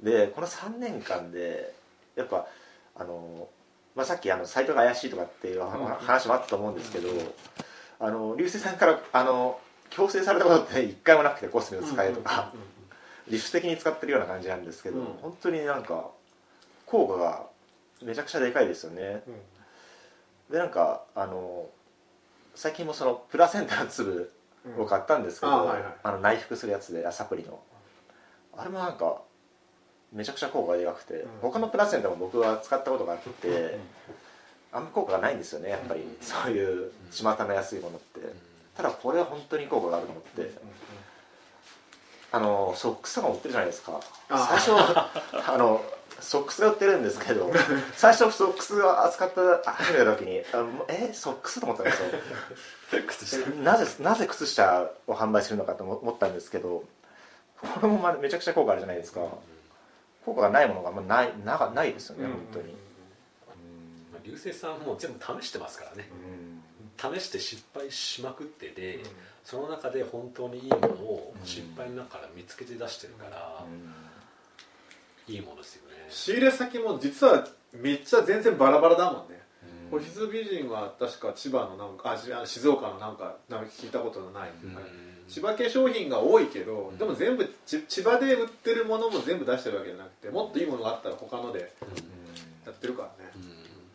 でこのさんねんかんでやっぱあの、まあ、さっきあのサイトが怪しいとかっていう話もあったと思うんですけど、うん、あの流星さんからあの強制されたことって一回もなくて、コスメを使えとか、うんうんうんうん、自主的に使ってるような感じなんですけど、うん、本当になんか効果がめちゃくちゃでかいですよね、うん、でなんかあの最近もそのプラセンタの粒を買ったんですけど、うん、あ、はいはい、あの内服するやつでサプリのあれもなんかめちゃくちゃ効果がでかくて、うん、他のプラセンタも僕は使ったことがあって、うん、あんま効果がないんですよねやっぱり、うん、そういう巷の安いものって、うん、ただこれは本当に効果があると思って、うん、あのソックスとか売ってるじゃないですか。最初あのソックスが売ってるんですけど最初ソックスを扱った始めた時にあえソックスと思ったんですよ靴下なぜなぜ靴下を販売するのかと思ったんですけど、これもまめちゃくちゃ効果あるじゃないですか。効果がないものがもうないなないですよね、うん、本当に。 流星さんも全部試してますからね、うん、試して失敗しまくってて、うん、その中で本当にいいものを失敗の中から見つけて出してるから、うん、いいものですよね。 仕入れ先も実はめっちゃ全然バラバラだもんね。オフィス美人は確か千葉のなんかあ静岡のなんかなんか聞いたことのない、うん、千葉系商品が多いけど、うん、でも全部千葉で売ってるものも全部出してるわけじゃなくて、もっといいものがあったら他のでやってるからね、うんうん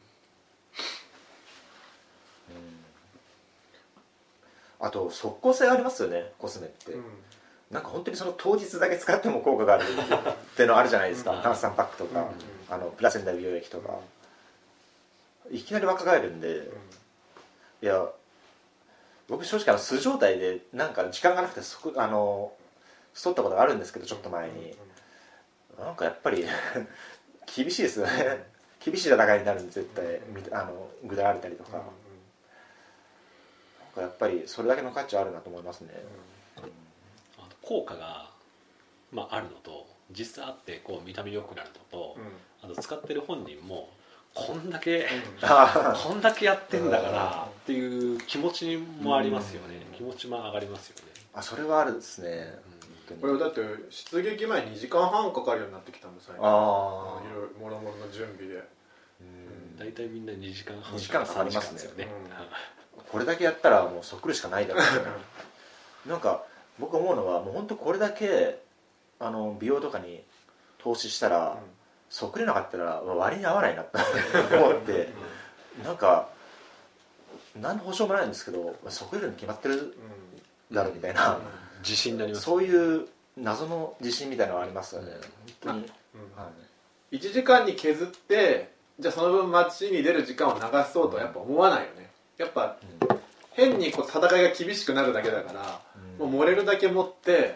うん、あと即効性ありますよねコスメって、うん、なんか本当にその当日だけ使っても効果があるっていうのあるじゃないですか、うん、炭酸パックとか、うん、あのプラセンタ美容液とか、いきなり若返るんで、うん、いや僕正直あの素状態でなんか時間がなくてそあの太ったことがあるんですけどちょっと前に、なんかやっぱり厳しいですよね厳しい戦いになるんで絶対、みあのぐだられたりとか、 うんうん、 なんかやっぱりそれだけの価値はあるなと思いますね、 あと効果が、まあ、あるのと実際あってこう見た目良くなるのと、 うん、 あと使ってる本人もこんだけ、 うん、 こんだけやってんだからっていう気持ちもありますよね、 うん、 気持ちも上がりますよね。 あ、それはあるですね、 うん、これだって出撃前にじかんはんかかるようになってきたんですよ、 ああ、 いろいろもろもろの準備で、 大体みんなにじかんはんにじかんかかりますねさんじかんですよね、 うん、これだけやったらもうそっくりしかないだろうなんか僕思うのはもう本当これだけあの美容とかに投資したら、うん、そっくりなかったら割に合わないなって思ってなんか何の保証もないんですけどそっくりに決まってるだろうみたいな、うん、 自信になります、ね、 そういう謎の自信みたいなのがありますよね、うん、本当に、うん、 はい、いちじかんに削ってじゃあその分街に出る時間を流そうとはやっぱ思わないよね。やっぱ、うん、変にこう戦いが厳しくなるだけだから、うん、もう漏れるだけ持って、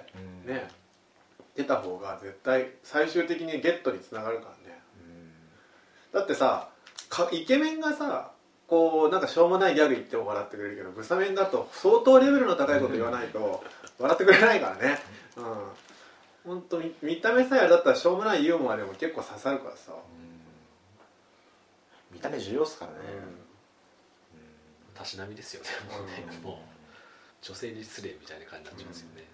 うん、ね、出た方が絶対最終的にゲットにつながるからね、うん、だってさかイケメンがさこうなんかしょうもないギャグ言っても笑ってくれるけどブサメンだと相当レベルの高いこと言わないと笑ってくれないからね、うん、本当に見た目さえあれだったらしょうもないユーモアでも結構刺さるからさ、 見た目重要っすからね、 うん、たしなみですよね、うん、もう女性に失礼みたいな感じになっちゃいますよね、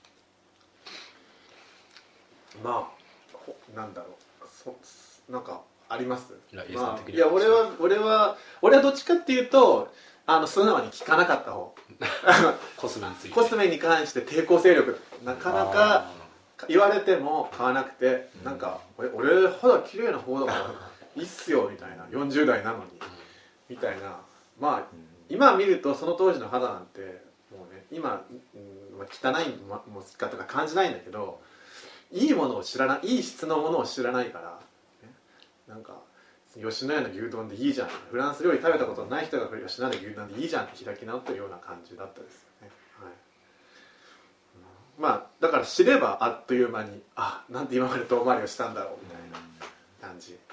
うん、まあなんだろうそなんかあります？ いや、 まあ、いや俺は俺は俺はどっちかっていうとあの素直に聞かなかった方コスメについてコスメに関して抵抗勢力なかなか言われても買わなくて、うん、なんか俺俺肌綺麗な方だからいいっすよみたいなよんじゅう代なのに、うん、みたいなまあ、うん、今見るとその当時の肌なんてもうね今、うん、汚いも好きかとか感じないんだけどいいものを知らないいい質のものを知らないから、ね、なんか吉野家の牛丼でいいじゃんフランス料理食べたことない人が吉野家の牛丼でいいじゃんって開き直ってるような感じだったですよね、はい、うん、まあだから知ればあっという間にあなんて今まで遠回りをしたんだろうみたいな感じ、うん、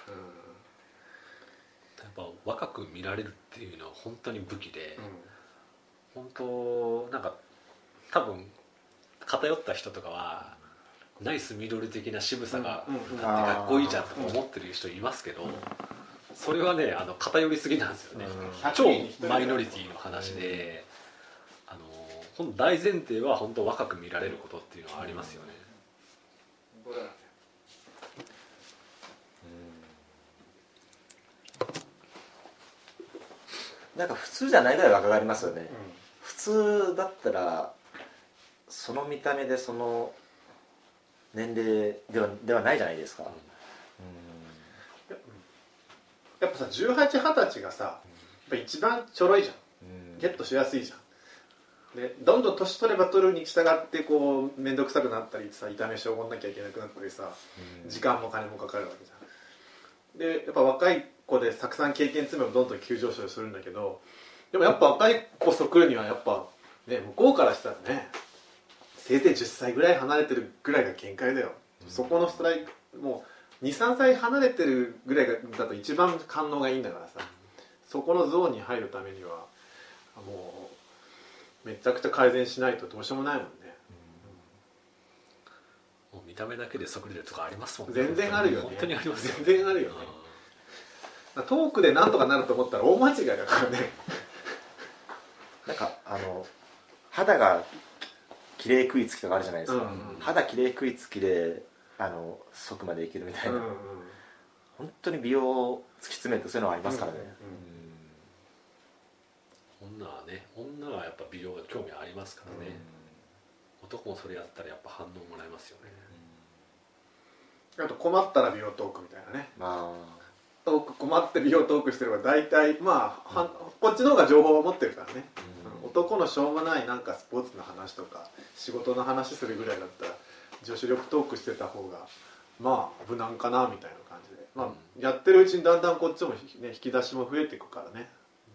やっぱ若く見られるっていうのは本当に武器で、うん、本当なんか多分偏った人とかはナイスミドル的な渋さがあってかっこいいじゃんと思ってる人いますけど、それはねあの偏りすぎなんですよね、超マイノリティの話で、あの本大前提は本当若く見られることっていうのはありますよね。 なんか普通じゃないぐらい若返りますよね、うん、普通だったらその見た目でその年齢では、ではないじゃないですか、うん、 やっぱさじゅうはち、はたちがさやっぱ一番ちょろいじゃん、うん、ゲットしやすいじゃんでどんどん年取れば取るに従ってこう面倒くさくなったりさ痛めしょうがなきゃいけなくなったりさ、うん、時間も金もかかるわけじゃんでやっぱ若い子でたくさん経験積めばどんどん急上昇するんだけどでもやっぱ若い子と来るにはやっぱね向こうからしたらねせいぜいじゅっさいぐらい離れてるぐらいが限界だよ、うん、そこのストライクもう にさんさい離れてるぐらいだと一番感能がいいんだからさそこのゾーンに入るためにはもうめちゃくちゃ改善しないとどうしようもないもんね、 うん、もう見た目だけでそくれるとかありますもんね全然あるよね本当にありますよ全然あるよねトークでなんとかなると思ったら大間違いだからねなんかあの肌が綺麗食いつきとかあるじゃないですか、うんうん、肌綺麗食いつきであの即までいけるみたいな、うんうん、本当に美容を突き詰めるとそういうのはありますからね、 うんうん、女はね女はやっぱ美容が興味ありますからね、うん、男もそれやったらやっぱ反応もらえますよね、 うん、あと困ったら美容トークみたいなね、 まあトーク困って美容トークしてれば大体まあ、うん、こっちの方が情報を持ってるからね、うん、男のしょうもないなんかスポーツの話とか仕事の話するぐらいだったら女子力トークしてた方がまあ無難かなみたいな感じで、まあ、うん、やってるうちにだんだんこっちも、ね、引き出しも増えていくからね、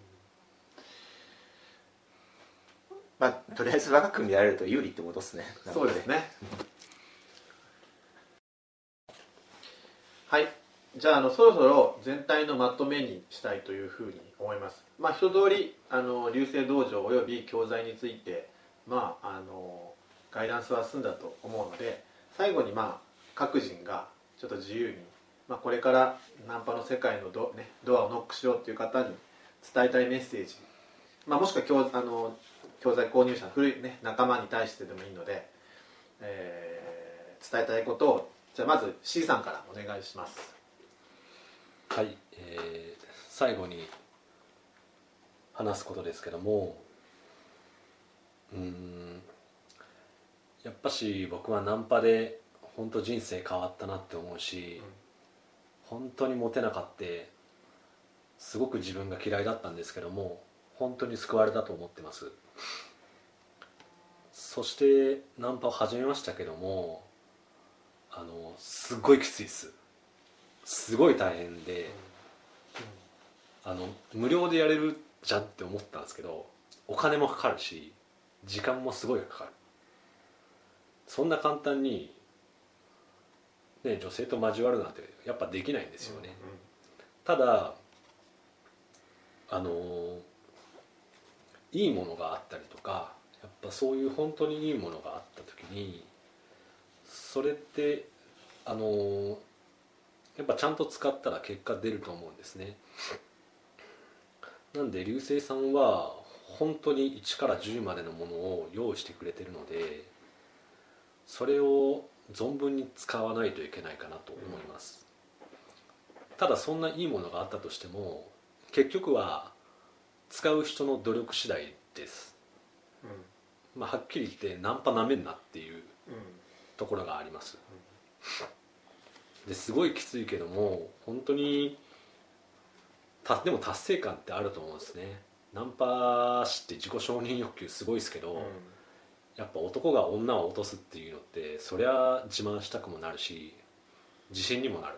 うん、まあとりあえず若く見られると有利ってことですねそうですねはいじゃあ、あのそろそろ全体のまとめにしたいというふうに思います。まあ、一通りあの流星道場および教材について、まあ、あのガイダンスは済んだと思うので、最後に、まあ、各人がちょっと自由に、まあ、これからナンパの世界の ド,、ね、ドアをノックしようという方に伝えたいメッセージ、まあ、もしくは教あの教材購入者の古い、ね、仲間に対してでもいいので、えー、伝えたいことを、じゃあまず C さんからお願いします。 はい、えー、最後に話すことですけども、うーんやっぱし僕はナンパで本当人生変わったなって思うし、うん、本当にモテなかったすごく自分が嫌いだったんですけども、本当に救われたと思ってます。そしてナンパを始めましたけども、あのすっごいきついです。すごい大変で、うん、あの無料でやれるじゃんって思ったんですけど、お金もかかるし時間もすごいかかる。そんな簡単に、ね、女性と交わるなんてやっぱできないんですよね、うんうん、ただあのいいものがあったりとか、やっぱそういう本当にいいものがあった時に、それってあのやっぱちゃんと使ったら結果出ると思うんですね。なんで流星さんは本当にいちからじゅうまでのものを用意してくれてるので、それを存分に使わないといけないかなと思います、うん、ただそんないいものがあったとしても結局は使う人の努力次第です、うん、まあはっきり言ってナンパなめんなっていうところがあります、うん、ですごいきついけども本当にたでも達成感ってあると思うんですね。ナンパして自己承認欲求すごいですけど、うん、やっぱ男が女を落とすっていうのってそりゃ自慢したくもなるし自信にもなる、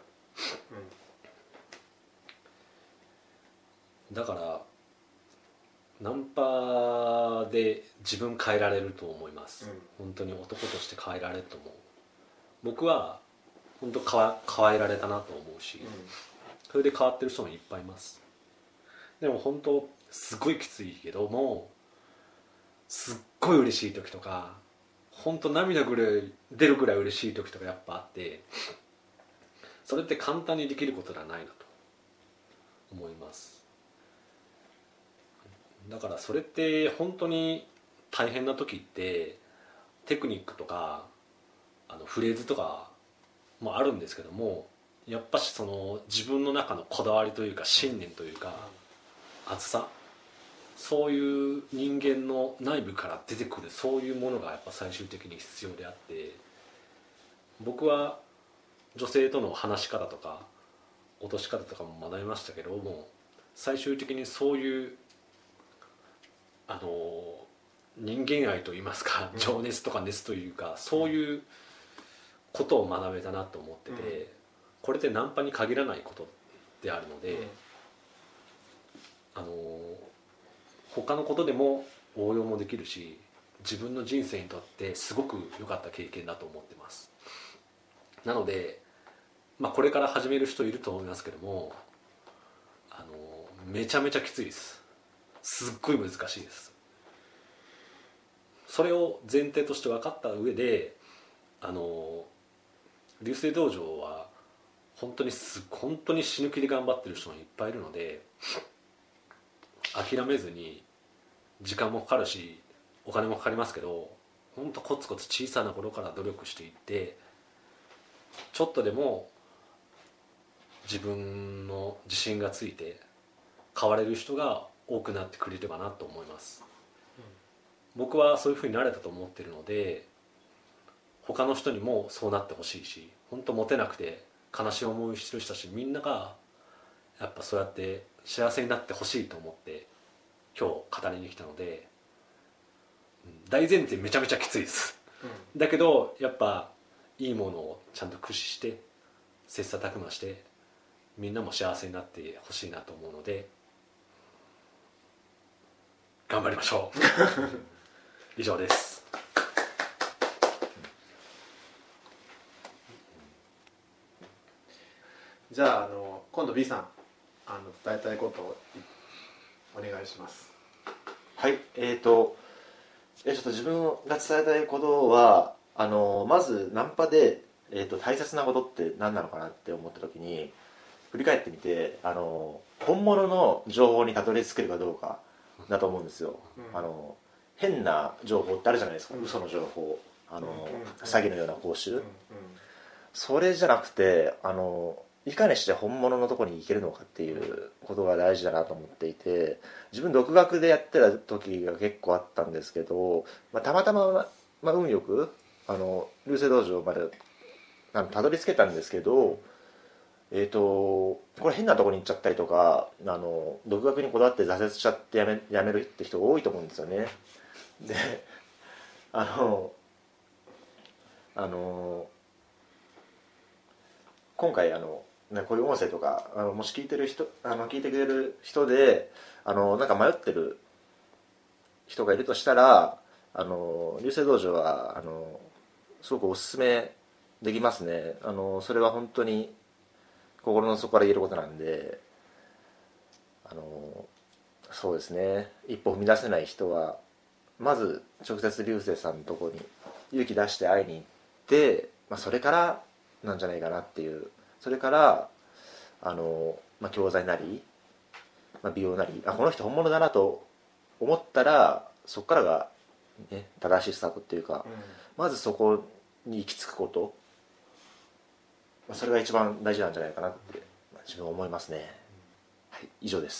うん、だからナンパで自分変えられると思います、うん、本当に男として変えられると思う。僕は本当変えられたなと思うし、うん、それで変わってる人もいっぱいいます。でも本当すごいきついけどもすっごい嬉しい時とか本当涙ぐらい出るぐらい嬉しい時とかやっぱあって、それって簡単にできることではないなと思います。だからそれって本当に大変な時ってテクニックとかあのフレーズとかもあるんですけども、やっぱしその自分の中のこだわりというか信念というか熱さ、そういう人間の内部から出てくるそういうものがやっぱ最終的に必要であって、僕は女性との話し方とか落とし方とかも学びましたけども、最終的にそういうあの人間愛といいますか情熱とか熱というかそういうことを学べたなと思ってて、これってナンパに限らないことであるので、あの他のことでも応用もできるし自分の人生にとってすごく良かった経験だと思ってます。なので、まあ、これから始める人いると思いますけども、あのめちゃめちゃきついです。すっごい難しいです。それを前提として分かった上で、あの流星道場は本当にす本当に死ぬ気で頑張ってる人がいっぱいいるので、諦めずに時間もかかるしお金もかかりますけど、本当コツコツ小さな頃から努力していって、ちょっとでも自分の自信がついて変われる人が多くなってくれればなと思います、うん、僕はそういうふうになれたと思ってるので、他の人にもそうなってほしいし、本当モテなくて悲しい思いしてる人たちみんながやっぱそうやって幸せになってほしいと思って今日語りに来たので、大前提めちゃめちゃきついです、うん、だけどやっぱいいものをちゃんと駆使して切磋琢磨してみんなも幸せになってほしいなと思うので頑張りましょう以上です。 じゃあ、あの今度 B さんあの伝えたいことをお願いします。 はい、えーとえちょっと自分が伝えたいことはあのまずナンパで、えーと大切なことって何なのかなって思った時に振り返ってみて、あの本物の情報にたどり着けるかどうかだと思うんですよ、うん、あの変な情報ってあるじゃないですか、うん、嘘の情報、あの、うん、詐欺のような報酬、うんうん、それじゃなくてあのいかにして本物のところに行けるのかっていうことが大事だなと思っていて、自分独学でやってた時が結構あったんですけど、まあ、たまたま、まあ、運よくあの流星道場まであのたどり着けたんですけど、えーとこれ変なところに行っちゃったりとか、あの独学にこだわって挫折しちゃってやめ、やめるって人が多いと思うんですよね。であのあの今回あのね、こういう音声とかあのもし聞いてる人あの聞いてくれる人であのなんか迷ってる人がいるとしたら、あの流星道場はあのすごくおすすめできますね。あのそれは本当に心の底から言えることなんで、あのそうですね、一歩踏み出せない人はまず直接流星さんのところに勇気出して会いに行って、まあ、それからなんじゃないかなっていう、それからあの、まあ、教材なり、まあ、美容なり、あこの人本物だなと思ったらそこからが、ね、正しいスタートっていうか、うん、まずそこに行き着くこと、まあ、それが一番大事なんじゃないかなって、まあ、自分は思いますね、うん、はい、以上です。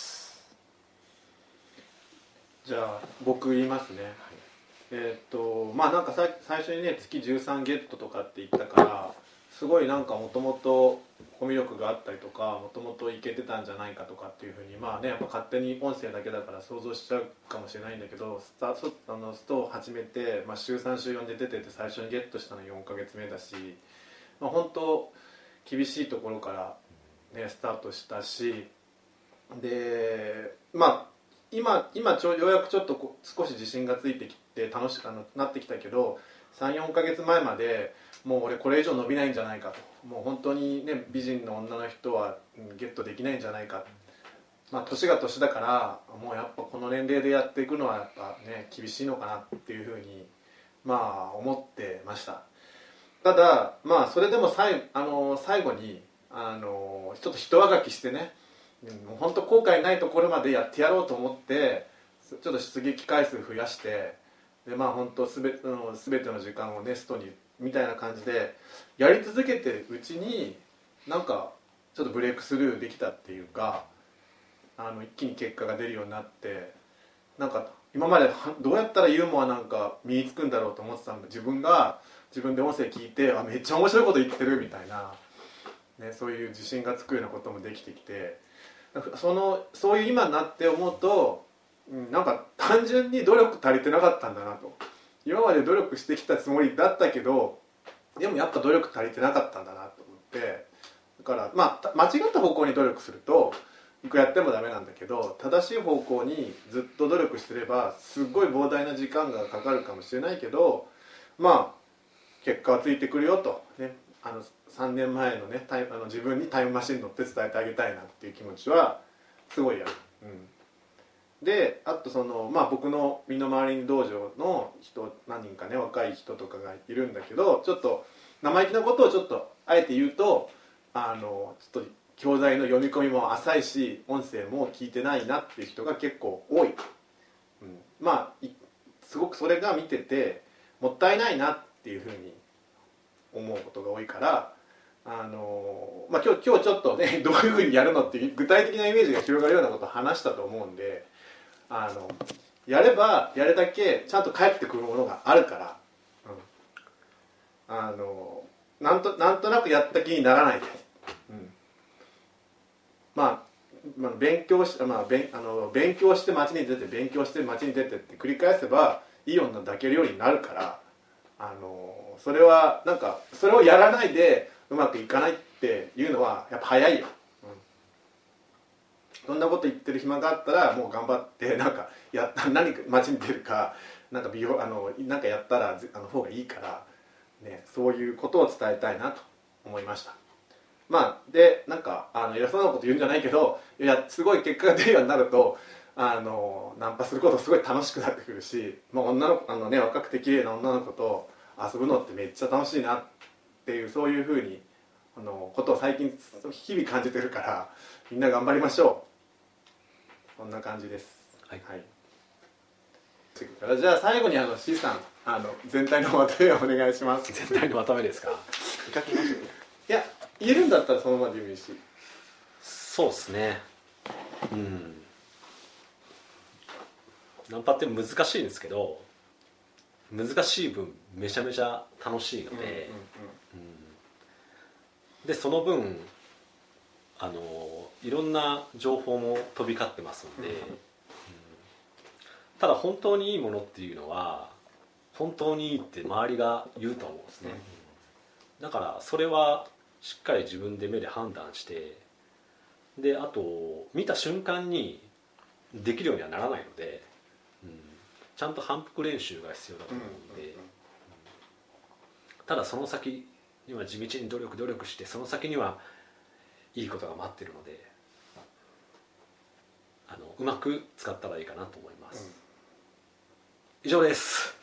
じゃあ僕言いますね、はい、えー、っとまあなんかさ最初にね月じゅうさんゲットとかって言ったからすごいなんかもともとコミュ力があったりとかもともといけてたんじゃないかとかっていうふうにまあねやっぱ勝手に音声だけだから想像しちゃうかもしれないんだけど、スタそあのストを始めて、まあ、週さん週よんで出てて最初にゲットしたのよんかげつめだし、まあ、本当厳しいところから、ね、スタートしたし、でまあ今今ちょようやくちょっとこ少し自信がついてきて楽しくなってきたけど、さんよんかげつまえまでもう俺これ以上伸びないんじゃないかと、もう本当にね美人の女の人はゲットできないんじゃないか、まあ年が年だからもうやっぱこの年齢でやっていくのはやっぱね厳しいのかなっていうふうにまあ思ってました。ただまあそれでもさいあの最後にあのちょっと人あがきしてね、もう本当後悔ないところまでやってやろうと思ってちょっと出撃回数増やして、でまあ本当すべての全ての時間をネストにみたいな感じでやり続けてるうちになんかちょっとブレイクスルーできたっていうか、あの一気に結果が出るようになって、なんか今までどうやったらユーモアなんか身につくんだろうと思ってたんだ自分が自分で音声聞いてあめっちゃ面白いこと言ってるみたいな、ね、そういう自信がつくようなこともできてきて、そのそういう今になって思うと、うん、なんか単純に努力足りてなかったんだなと。今まで努力してきたつもりだったけどでもやっぱ努力足りてなかったんだなと思って、だからまあ間違った方向に努力するといくらやってもダメなんだけど、正しい方向にずっと努力してればすっごい膨大な時間がかかるかもしれないけど、まあ結果はついてくるよと、ね、あのさんねんまえのねタイあの自分にタイムマシンに乗って伝えてあげたいなっていう気持ちはすごいある、うん、であとその、まあ、僕の身の回りに道場の人何人かね若い人とかがいるんだけど、ちょっと生意気なことをちょっとあえて言うと、あのちょっと教材の読み込みも浅いし音声も聞いてないなっていう人が結構多い、うん、まあすごくそれが見ててもったいないなっていうふうに思うことが多いから、あのまあ、今日、今日ちょっとねどういうふうにやるのっていう具体的なイメージが広がるようなことを話したと思うんで、あのやればやるだけちゃんと返ってくるものがあるから、うん、あのなんと、なんとなくやった気にならないで、うん、まあ、まあ、勉強し、まあ、勉あの勉強して街に出て勉強して街に出てって繰り返せばいい女抱けるようになるから、あのそれはなんかそれをやらないでうまくいかないっていうのはやっぱ早いよ、うん、そんなこと言ってる暇があったらもう頑張ってなんかや何か街に出るかなんか美容あのなんかやったらあの方がいいから、ね、そういうことを伝えたいなと思いました。 まあでなんかあの偉そうなこと言うんじゃないけど、いやすごい結果が出るようになるとあのナンパすることすごい楽しくなってくるし、もう女の子あの、ね、若くて綺麗な女の子と遊ぶのってめっちゃ楽しいなっていう、そういうふうにあのことを最近日々感じてるから、みんな頑張りましょう。こんな感じです。 はい、 はい、じゃあ最後にあの C さんあの全体のまとめをお願いします。 全体のまとめですか。 書きますよ。 いや言えるんだったらそのままでもいいし。 そうですね。うん。ナンパって難しいんですけど、難しい分めちゃめちゃ楽しいので、うんうんうんうん、でその分あのいろんな情報も飛び交ってますので、うんうん、ただ本当にいいものっていうのは本当にいいって周りが言うと思うんですね、うん、だからそれはしっかり自分で目で判断して、であと見た瞬間にできるようにはならないので、うん、ちゃんと反復練習が必要だと思うので、うんうんうん、ただその先には地道に努力努力して、その先にはいいことが待ってるので、あのうまく使ったらいいかなと思います、うん、以上です。